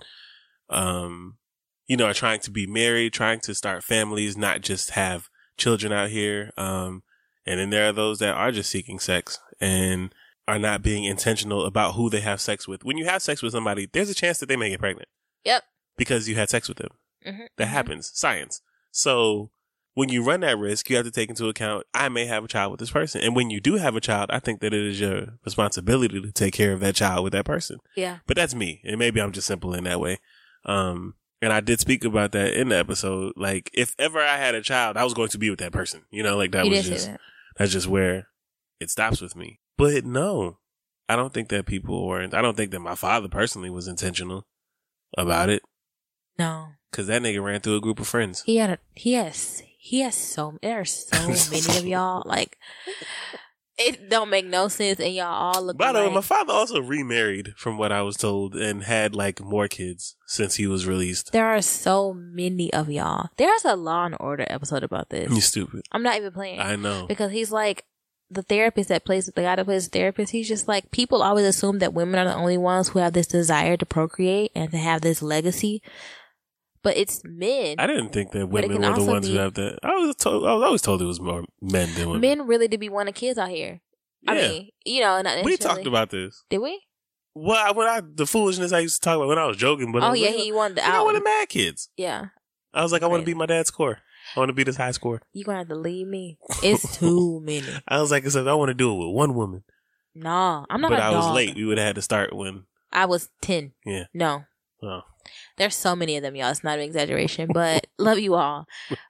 are trying to be married, trying to start families, not just have children out here. And then there are those that are just seeking sex and are not being intentional about who they have sex with. When you have sex with somebody, there's a chance that they may get pregnant. Yep. Because you had sex with them. Mm-hmm. That happens. Science. So when you run that risk, you have to take into account, I may have a child with this person. And when you do have a child, I think that it is your responsibility to take care of that child with that person. Yeah. But that's me. And maybe I'm just simple in that way. And I did speak about that in the episode. Like, if ever I had a child, I was going to be with that person. Like that was just, that's just where it stops with me. But no, I don't think that people weren't. I don't think that my father personally was intentional about it. No. Because that nigga ran through a group of friends. There are so many of y'all. Like, it don't make no sense, and y'all all look By the way, alike. my father also remarried, from what I was told, and had like more kids since he was released. There are so many of y'all. There's a Law and Order episode about this. You stupid. I'm not even playing. I know. Because he's like, the therapist that plays, the guy that plays the therapist, he's just like, people always assume that women are the only ones who have this desire to procreate and to have this legacy. But it's men. I didn't think that women were the also ones who have that. I was always told it was more men than women. Men really do be wanting kids out here. Yeah. I mean, not necessarily. We talked about this. Did we? Well, the foolishness I used to talk about when I was joking. But he wanted the I wanted mad kids. Yeah. I was like, I want to beat my dad's score. I want to beat his high score. You're going to have to leave me. It's too many. I was like, I want to do it with one woman. No, I'm not but a dog. I was late. We would have had to start when I was 10. Yeah. No. Oh. There's so many of them, y'all. It's not an exaggeration, but love you all.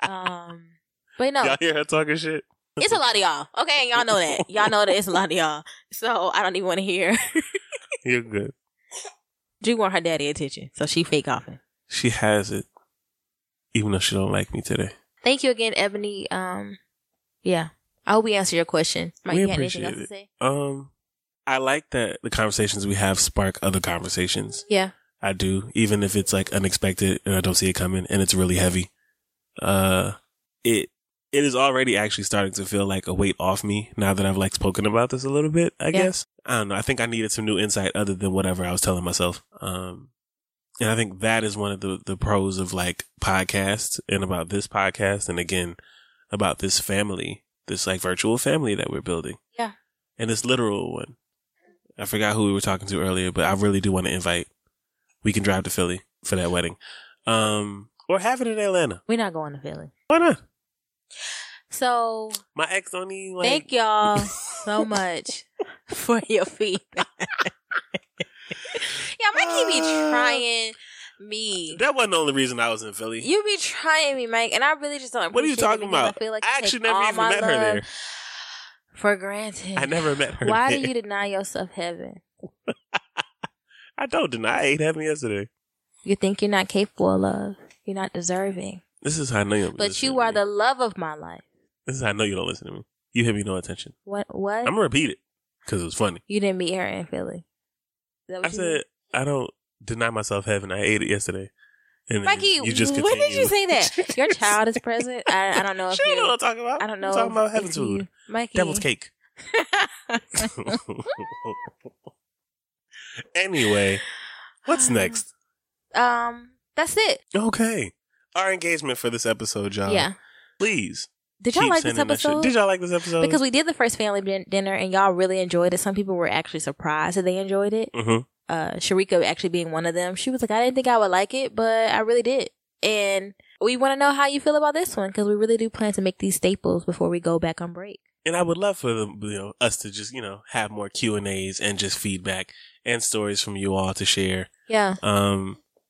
But no. Y'all hear her talking shit? It's a lot of y'all. Okay, y'all know that. Y'all know that it's a lot of y'all. So I don't even want to hear. You're good. Drew want her daddy attention, so she fake coughing. She has it, even though she don't like me today. Thank you again, Ebony. Yeah. I hope we answered your question. Mike, We you had anything appreciate else to it. say? I like that the conversations we have spark other conversations. Yeah. I do, even if it's like unexpected and I don't see it coming and it's really heavy. It is already actually starting to feel like a weight off me now that I've like spoken about this a little bit, I guess. I don't know. I think I needed some new insight other than whatever I was telling myself. And I think that is one of the pros of like podcasts and about this podcast. And again, about this family, this like virtual family that we're building. Yeah. And this literal one. I forgot who we were talking to earlier, but I really do want to invite. We can drive to Philly for that wedding. Or have it in Atlanta. We're not going to Philly. Why not? So my ex don't need like... Thank y'all so much for your feedback. Mikey be trying me. That wasn't the only reason I was in Philly. You be trying me, Mike, and I really just don't appreciate What are you talking about? I feel like I actually never even met her there. For granted. I never met her Why there. do you deny yourself heaven? I don't deny. I ate heaven yesterday. You think you're not capable of love. You're not deserving. This is how I know you don't But listen you to are me. the love of my life. This is how I know you don't listen to me. You have me no attention. What? I'm going to repeat it because it was funny. You didn't meet her in Philly. Is that what I you said, mean? I don't deny myself heaven. I ate it yesterday. And Mikey, you just when continue. did you say that? Your child is present. I don't know if She you know what I'm talking about. I don't know. I'm talking about if heaven's you- food. Mikey. Devil's cake. Anyway, what's next? That's it. Okay. Our engagement for this episode, y'all. Yeah. Please. Did y'all keep like this sending that shit. episode? Did y'all like this episode? Because we did the first family dinner and y'all really enjoyed it. Some people were actually surprised that they enjoyed it. Mm-hmm. Sharika actually being one of them. She was like, I didn't think I would like it, but I really did. And we want to know how you feel about this one because we really do plan to make these staples before we go back on break. And I would love for them, us to just, have more Q&As and just feedback and stories from you all to share. Yeah. And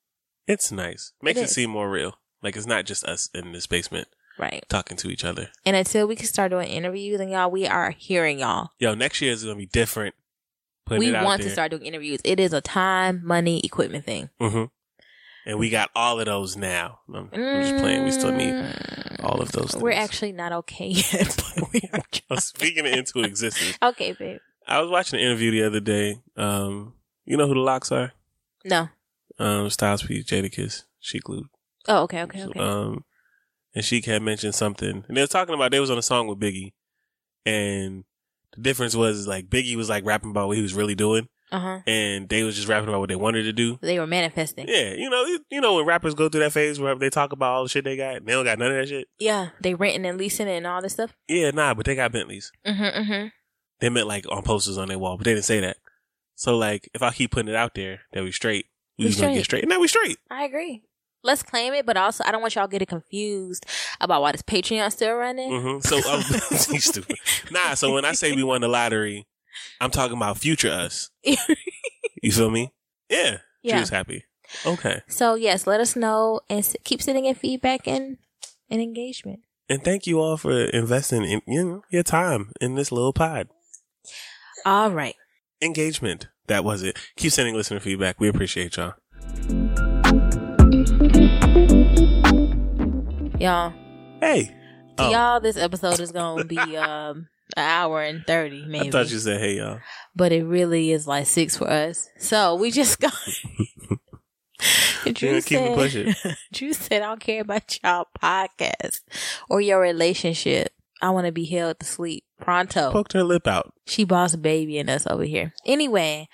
It's nice. Makes it seem more real. Like, it's not just us in this basement. Right. Talking to each other. And until we can start doing interviews, and y'all, we are hearing y'all. Yo, next year is going to be different. We want to start doing interviews. It is a time, money, equipment thing. Mm-hmm. And we got all of those now. I'm just playing. We still need all of those things. We're actually not okay yet, but we are trying. Speaking it into existence. Okay, babe. I was watching an interview the other day. You know who the Locks are? No. Styles P, Jadakiss, Sheek Luke. Oh, okay. And Sheek had mentioned something. And they was talking about, they was on a song with Biggie. And the difference was, like, Biggie was, like, rapping about what he was really doing. Uh-huh. And they was just rapping about what they wanted to do. They were manifesting. Yeah. You know when rappers go through that phase where they talk about all the shit they got, and they don't got none of that shit? Yeah. They renting and leasing it and all this stuff? Yeah, nah, but they got Bentleys. Mm-hmm. They meant, like, on posters on their wall, but they didn't say that. So, like, if I keep putting it out there that we straight, we just gonna get straight. And now we straight. I agree. Let's claim it, but also I don't want y'all getting confused about why this Patreon still running. Mm-hmm. So, you stupid. Nah, so when I say we won the lottery, I'm talking about future us. You feel me? Yeah. She was happy. Okay. So, yes, let us know and keep sending in feedback and engagement. And thank you all for investing in your time in this little pod. All right. Engagement. That was it. Keep sending listener feedback. We appreciate y'all. Y'all. Hey. Y'all, this episode is going to be an hour and 30, maybe. I thought you said, hey, y'all. But it really is like 6 for us. So we just got... Drew said, I don't care about y'all podcast or your relationship. I want to be held to sleep. Pronto. Poked her lip out. She boss baby in us over here. Anyway,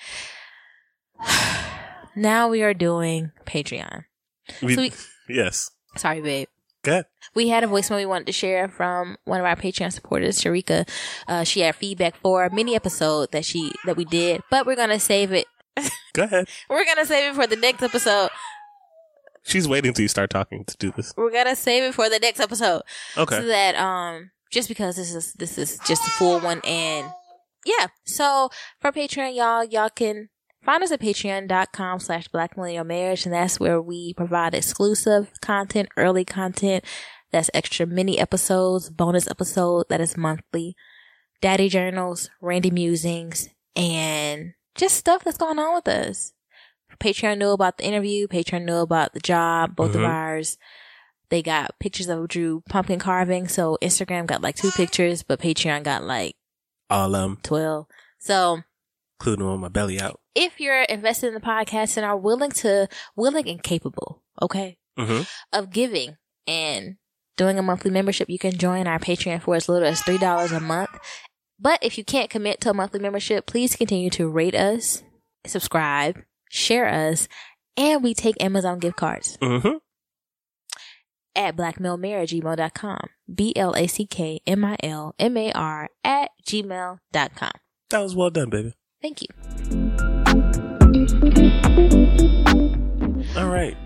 now we are doing Patreon. Yes. Sorry, babe. Good. We had a voicemail we wanted to share from one of our Patreon supporters, Sharika. She had feedback for a mini episode that we did, but we're going to save it. Go ahead. We're going to save it for the next episode. She's waiting till you start talking to do this. We're going to save it for the next episode. Okay. So that, just because this is just a full one. And yeah. So for Patreon, y'all can find us at patreon.com/blackmillennialmarriage. And that's where we provide exclusive content, early content. That's extra mini episodes, bonus episode that is monthly, daddy journals, Randy musings, and just stuff that's going on with us. Patreon knew about the interview. Patreon knew about the job, both of ours. They got pictures of Drew pumpkin carving. So Instagram got like 2 pictures, but Patreon got like all 12. So including on my belly out. If you're invested in the podcast and are willing and capable, okay, of giving and doing a monthly membership, you can join our Patreon for as little as $3 a month. But if you can't commit to a monthly membership, please continue to rate us, subscribe, share us, and we take Amazon gift cards. At blackmailmare@gmail.com. BLACKMILMAR@gmail.com. That was well done, baby. Thank you. All right.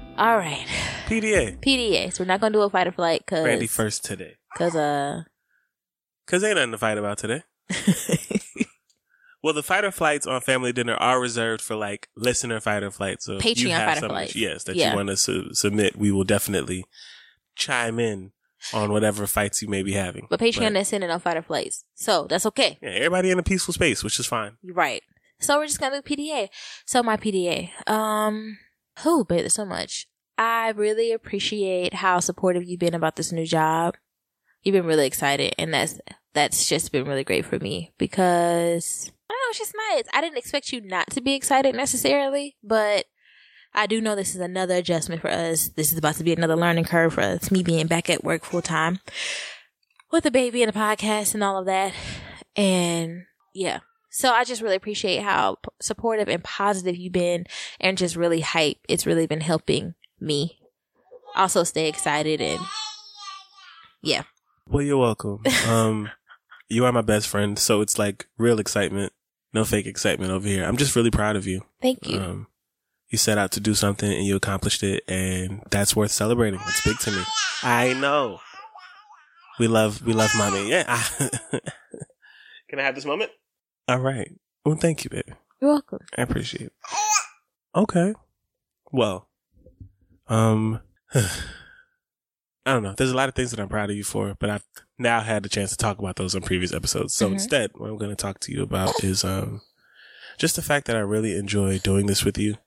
PDA. So we're not going to do a fight or flight because Randy first today. Because ain't nothing to fight about today. Well, the fight or flights on Family Dinner are reserved for like listener fight or flights. So Patreon you have fight or some flights. Yes, that you want to submit. We will definitely chime in on whatever fights you may be having. But Patreon is sending on fight or flights. So that's okay. Yeah, everybody in a peaceful space, which is fine. Right. So we're just going to do PDA. So my PDA. Babe, there's so much. I really appreciate how supportive you've been about this new job. You've been really excited, and that's just been really great for me because I don't know, it's just nice. I didn't expect you not to be excited necessarily, but I do know this is another adjustment for us. This is about to be another learning curve for us, me being back at work full time with a baby and a podcast and all of that. And yeah. So I just really appreciate how supportive and positive you've been and just really hype. It's really been helping me also stay excited and yeah. Well, you're welcome. You are my best friend, so it's like real excitement, no fake excitement over here. I'm just really proud of you. Thank you. You set out to do something and you accomplished it, and that's worth celebrating. It's big to me. I know. We love mommy. Yeah. Can I have this moment? All right. Well, thank you, baby. You're welcome. I appreciate it. Okay. Well, I don't know. There's a lot of things that I'm proud of you for, but I've now had the chance to talk about those on previous episodes. So instead, what I'm going to talk to you about is just the fact that I really enjoy doing this with you.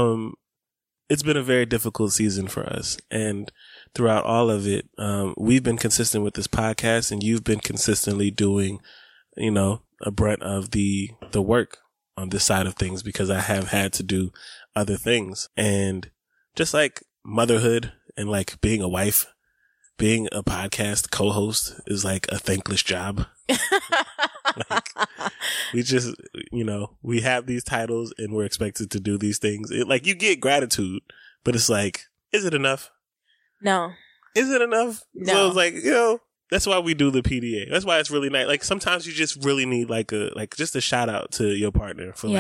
It's been a very difficult season for us, and throughout all of it, we've been consistent with this podcast, and you've been consistently doing, a brunt of the work on this side of things, because I have had to do other things. And just like motherhood and like being a wife, being a podcast co-host is like a thankless job. Like, we just, we have these titles and we're expected to do these things. Like, you get gratitude, but it's like, is it enough? No. Is it enough? No. So it's like, that's why we do the PDA. That's why it's really nice. Like, sometimes you just really need just a shout out to your partner for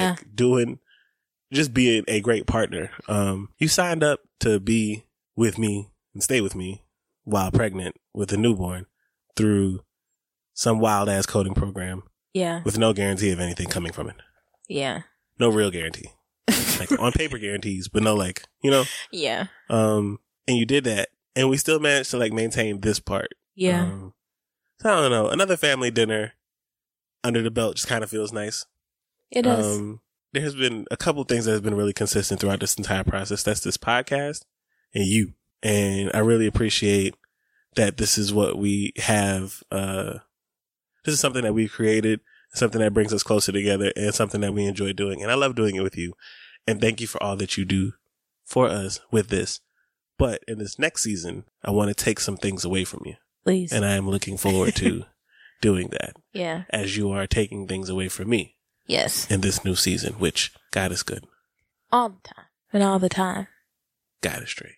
just being a great partner. You signed up to be with me and stay with me while pregnant with a newborn through some wild ass coding program. Yeah. With no guarantee of anything coming from it. Yeah. No real guarantee. Like on paper guarantees, but no Yeah. And you did that, and we still managed to like maintain this part. Yeah. So I don't know. Another family dinner under the belt just kind of feels nice. It does. There has been a couple things that have been really consistent throughout this entire process. That's this podcast and you. And I really appreciate that this is what we have. This is something that we've created, something that brings us closer together, and something that we enjoy doing. And I love doing it with you. And thank you for all that you do for us with this. But in this next season, I want to take some things away from you. Please. And I am looking forward to doing that. Yeah. As you are taking things away from me. Yes. In this new season, which God is good. All the time. And all the time. God is straight.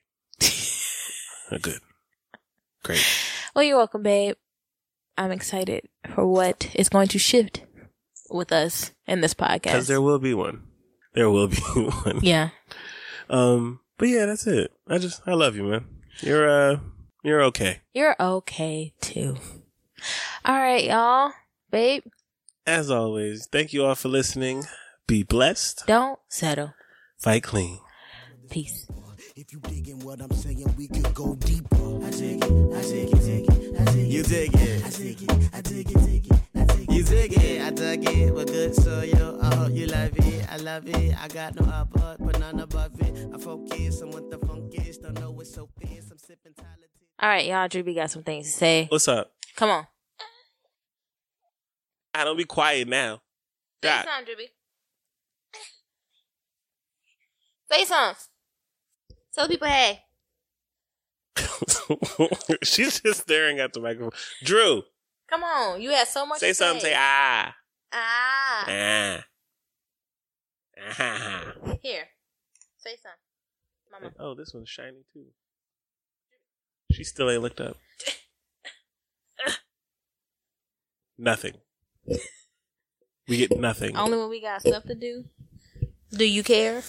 Good. Great. Well, you're welcome, babe. I'm excited for what is going to shift with us in this podcast. Because there will be one. There will be one. Yeah. But yeah, that's it. I love you, man. You're okay. You're okay too. All right, y'all. Babe. As always, thank you all for listening. Be blessed. Don't settle. Fight clean. Peace. If you digging what I'm saying, we could go deeper. I dig it, I dig it, dig it, I dig it. You dig it. I dig it, I dig it, dig it, I dig it. You dig it, I dug it. We're good, so yo, I hope you love it. I love it. I got no upper, but none above it. I focus on what the funk is. Don't know what's so fierce. I'm sipping talented. All right, y'all. Drewby got some things to say. What's up? Come on. I don't be quiet now. Say something, Drewby. Say something. Tell the people, hey. She's just staring at the microphone. Drew. Come on. You had so much to say. Say something. Say, ah. Ah. Ah. Ah. Here. Say something. Mama. Oh, this one's shiny, too. She still ain't looked up. Nothing. We get nothing. Only when we got stuff to do. Do you care?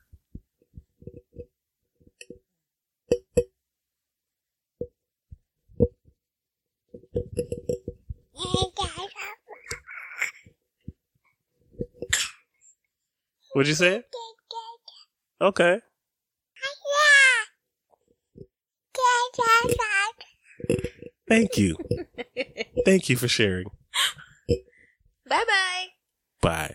What'd you say? Okay. Thank you. Thank you for sharing. Bye-bye. Bye.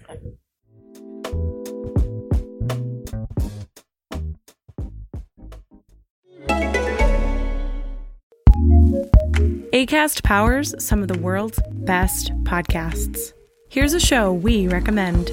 Acast powers some of the world's best podcasts. Here's a show we recommend.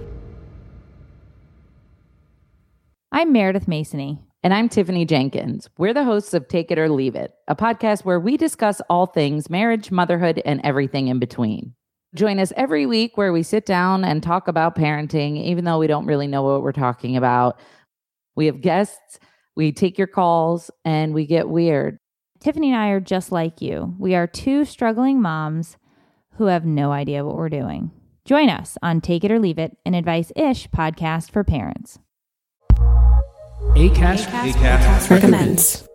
I'm Meredith Masony. And I'm Tiffany Jenkins. We're the hosts of Take It or Leave It, a podcast where we discuss all things marriage, motherhood, and everything in between. Join us every week where we sit down and talk about parenting, even though we don't really know what we're talking about. We have guests, we take your calls, and we get weird. Tiffany and I are just like you. We are two struggling moms who have no idea what we're doing. Join us on Take It or Leave It, an advice-ish podcast for parents. Acast recommends.